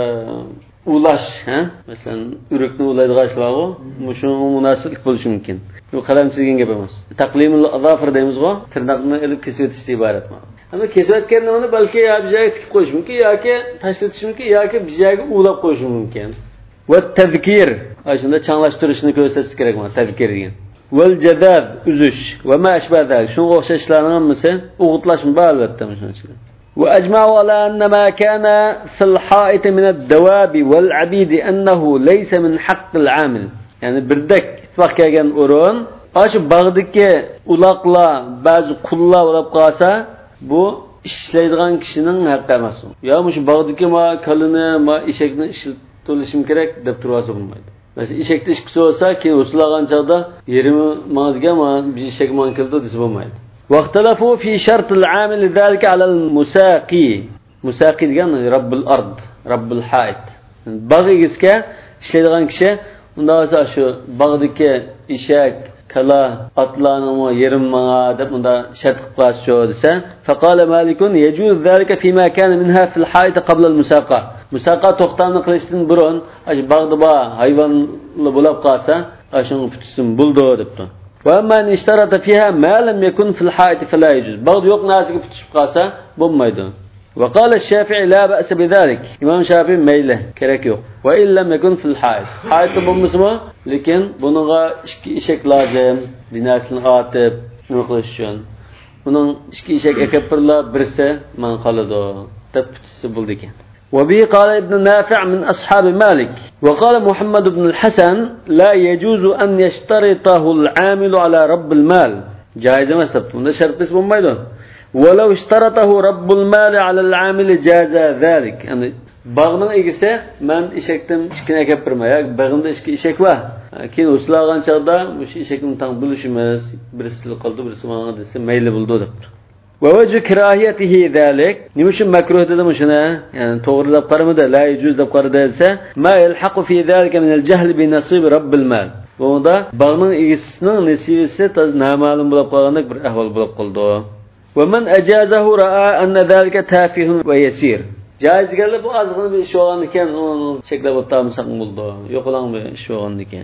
ulash, ha? Masalan, urukni ulaydigan ishlar bu, shunga munosib bo'lishi mumkin. Bu qalamchi degan gap emas. Taqlimul azafir deymiz-ku, tirnoqni ilib kesib o'tishdan iborat. Ama kesib o'tgandan uni balki ya bir joyga tikib qo'yish mumkin yoki tashlatish mumkin yoki bir joyga ulab qo'yish mumkin. Va tazkir, shunda changlashtirishni ko'rsatish kerak mana tazkir degan. Val jadad uzush va ma ashbada. Shunga o'xshashlarning hammasi o'g'itlash bor albatta shuncha. Wa ajma'u ala anna ma kana fil ha'it min ad-dawab wal 'abid annahu laysa min haqq al-'amil. Ya'ni birdak ittifoq kelgan o'rin, shu bag'dagi uloqlar, ba'zi qullar bo'lib qolsa, bu ishlaydigan kishining haqqi emas. Ya shu bag'dagi ma kalini, ma eshakni ishlatishim kerak deb turasa bo'lmaydi. Mesela eshakni ish qilsa bo'lsa, keyin uslagan chaqda yerimi ma'diga ma bir eshak man keldi desa bo'lmaydi. Vaqtalafu fi shartil amil zalika ala al-musaqi. Musaqi degan Rabbul ard, Rabbul hait. Bag'igizga ishlaydigan kishi unda bo'lsa shu bag'dagi eshak, kala, atlarning yerim mana deb unda shart qilib qo'ysa desa, faqala malikun yajuz zalika fi ma kana minha fil hait qabla al-musaqa. Musaqa to'xtamni qilishdan burun, ash bag'da bor hayvonlar bo'lib qolsa, ashuni futsin buldo debdi. Va man ishtarata fiha ma lam yakun fil hait fala yajuz. Bag'da yo'q narsaga futishib qolsa bo'lmaydi. Va qala ash-Shafi'i la ba'sa bidalik. Imom Shafi'i mayli, kerak yo'q. Va illam yakun fil hait. Hait bo'lmasmi? Lekin buningga ikki eshak lozim, binasini otib, nima qilish uchun. Buning ikki eshak akapirlar birisi man qoladi deb futisi bo'ldi ekan. وبه قال ابن نافع من أصحاب مالك وقال محمد بن الحسن لا يجوز أن يشترطه العامل على رب المال جائز ما سبب شرط اسمه مايدون ولو اشترطه رب المال على العامل جاز ذلك يعني باغنın egisi men eşekten ikine kepirme ya bağında eşki eşek var keyin uslagan çağda bu eşekni tang buluşumuz birisi qoldi birisi bana dese meyli buldu debdi. Ve vecih kirahiyetihi zalik. Nimişin makruh dedim şuna. Yani doğru dep qaramada la yecuz dep qarada etse ma yelhaqu fi zalika min el-jahl bi nasib rabbil mal. Bunda bağның egisinin nasibisi taz namalum bo'lib qolgandek bir ahvol bo'lib qoldi. Ve men ajazahu ra'a anna zalika tafihun ve yasir. Jaiz geldi bu azgın bir iş olan iken onu çeklep otamsak buldu. Yok olan bir iş olan iken.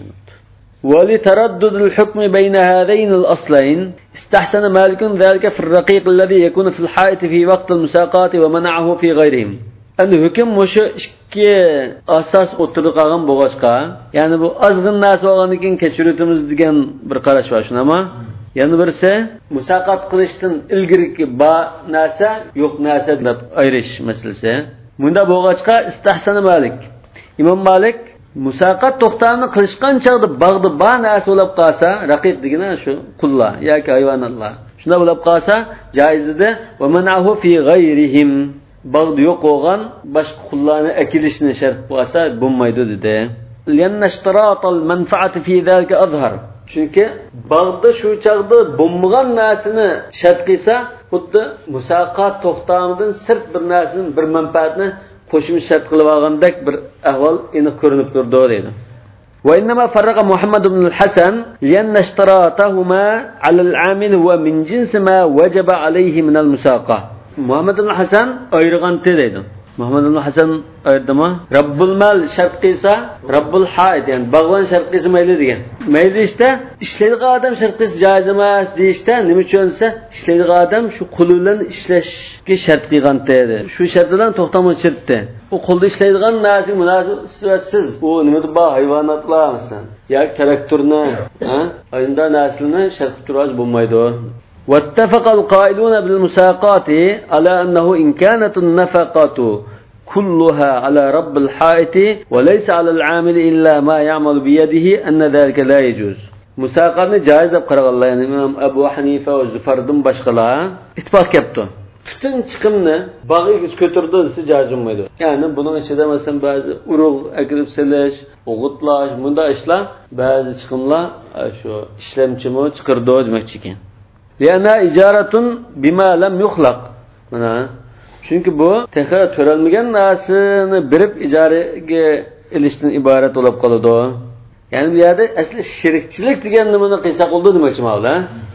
ولتردد الحكم بين هذين الأصلين استحسن مالك ذلك في الرقيق الذي يكون في الحائط في وقت المساقات ومنعه في غيرهم. أن الحكم مش ikki asos o'tirib qolgan bo'g'achqa, ya'ni bu ozg'in narsa olgandan keyin kechirutimiz degan bir qarash bor, shunami? Yana birisi musaqat qilishdan ilgirki ba narsa, yo'q narsa deb ayirish masalasi. Bunda bo'g'achqa istahsani Malik. Imom Malik musaqat to'xtamini qilishgan chaqda bag'da ba narsa bo'lib qolsa, raqiq degani shu qullar yoki hayvonlar. Shunda bo'lib qolsa, joiz edi. Va manahu fi ghayrihim. Bag'da yo'q bo'lgan boshqa qullarni akilishni shart bo'lsa, bo'lmaydi dedi. Liannashtiratal manfaati fi zalika azhar. Chunki bag'da shu chaqda bo'lmagan narsani shart qilsa, xuddi musaqat to'xtamidan sirt bir narsani, bir manfaatni qo'shimcha shart qilib olgandek bir ahvol aniq ko'rinib turdi dedi. Wa innama farraqa Muhammad ibn al-Hasan lianna ishtaratahuma 'ala al-'amil huwa min jins ma wajaba alayhi min al-musaqa. Muhammad ibn Hasan ayırgan dedi. Muhammad ibn Hasan ayırdımı? Rabbul mal şart qilsa, Rabbul haid yani bağlan şart qilsa mayli degan. Mayli işte ishlaydigan odam shart qilsa joiz emas deyishda, nima uchunsa ishlaydigan odam shu qo'li bilan ishlashga shart qilgan dedi. Shu shart bilan to'xtamay chirtdi. U qo'lda ishlaydigan narsa munosabatsiz. U nimada bor hayvonotlar masalan, yoki traktorni, ha? Ayında naslini shart qilib bo'lmaydi. واتفق القائلون بالمساقات على أنه إن كانت النفقة كلها على رب الحائط وليس على العامل إلا ما يعمل بيده أن ذلك لا يجوز. Musaqatni jaiz deb qaraganlar, yani Imam Abu Hanifa va Zufardan boshqalar ittifoq qilibdi. Butun chiqimni bag'iga ko'tirdi desa jaiz bo'lmaydi. Ya'ni buning ichida masalan ba'zi urug' akirib selish, o'g'itlash, bunda ishlar, ba'zi chiqimlar shu ishlamchimi chiqirdi demoqchi ekan. Liana ijaratun bima lam yuxlaq. Mana chunki bu texra to'ralmagan narsani berib ijaraga ilishdan iborat bo'lib qoladi. Ya'ni bu yerda asli shirkchilik degan nimani qilsa qoldi demoqchi mavla.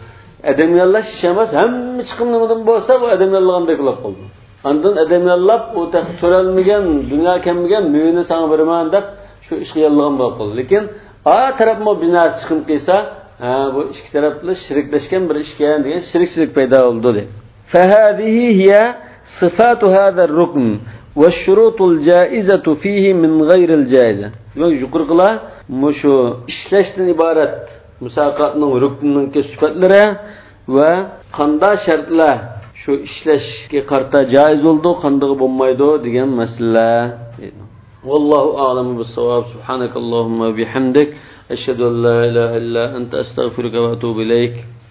Adamlar shishamas, hamma chiqim nimadan bo'lsa bu adamlarga qilib qoldi. Andan adamlar u texra to'ralmagan, dunyo kelmagan meni sana beraman deb shu ishga yolg'on bo'lib qoldi. Lekin a tarafmo biznaz chiqim qilsa, ha bu ikki tarafli shiriklashgan bir ishga degan shirkchilik paydo bo'ldi dedi. Fahadihi hiya sifatu hadha ar-rukn va shurutul jaizatu fihi min ghayri al-jaiza. Demak, yuqorqilar mushu ishlashdan iborat musaqatning ruknining sifatlari va qanday shartlar shu ishlashga qarta jaiz bo'ldi, qanday bo'lmaydi degan masala. Vallohu a'lamu bis-savab. Subhanakallahumma bihamdik ashhadu an la ilaha illa anta astaghfiruka va atubu ilayk.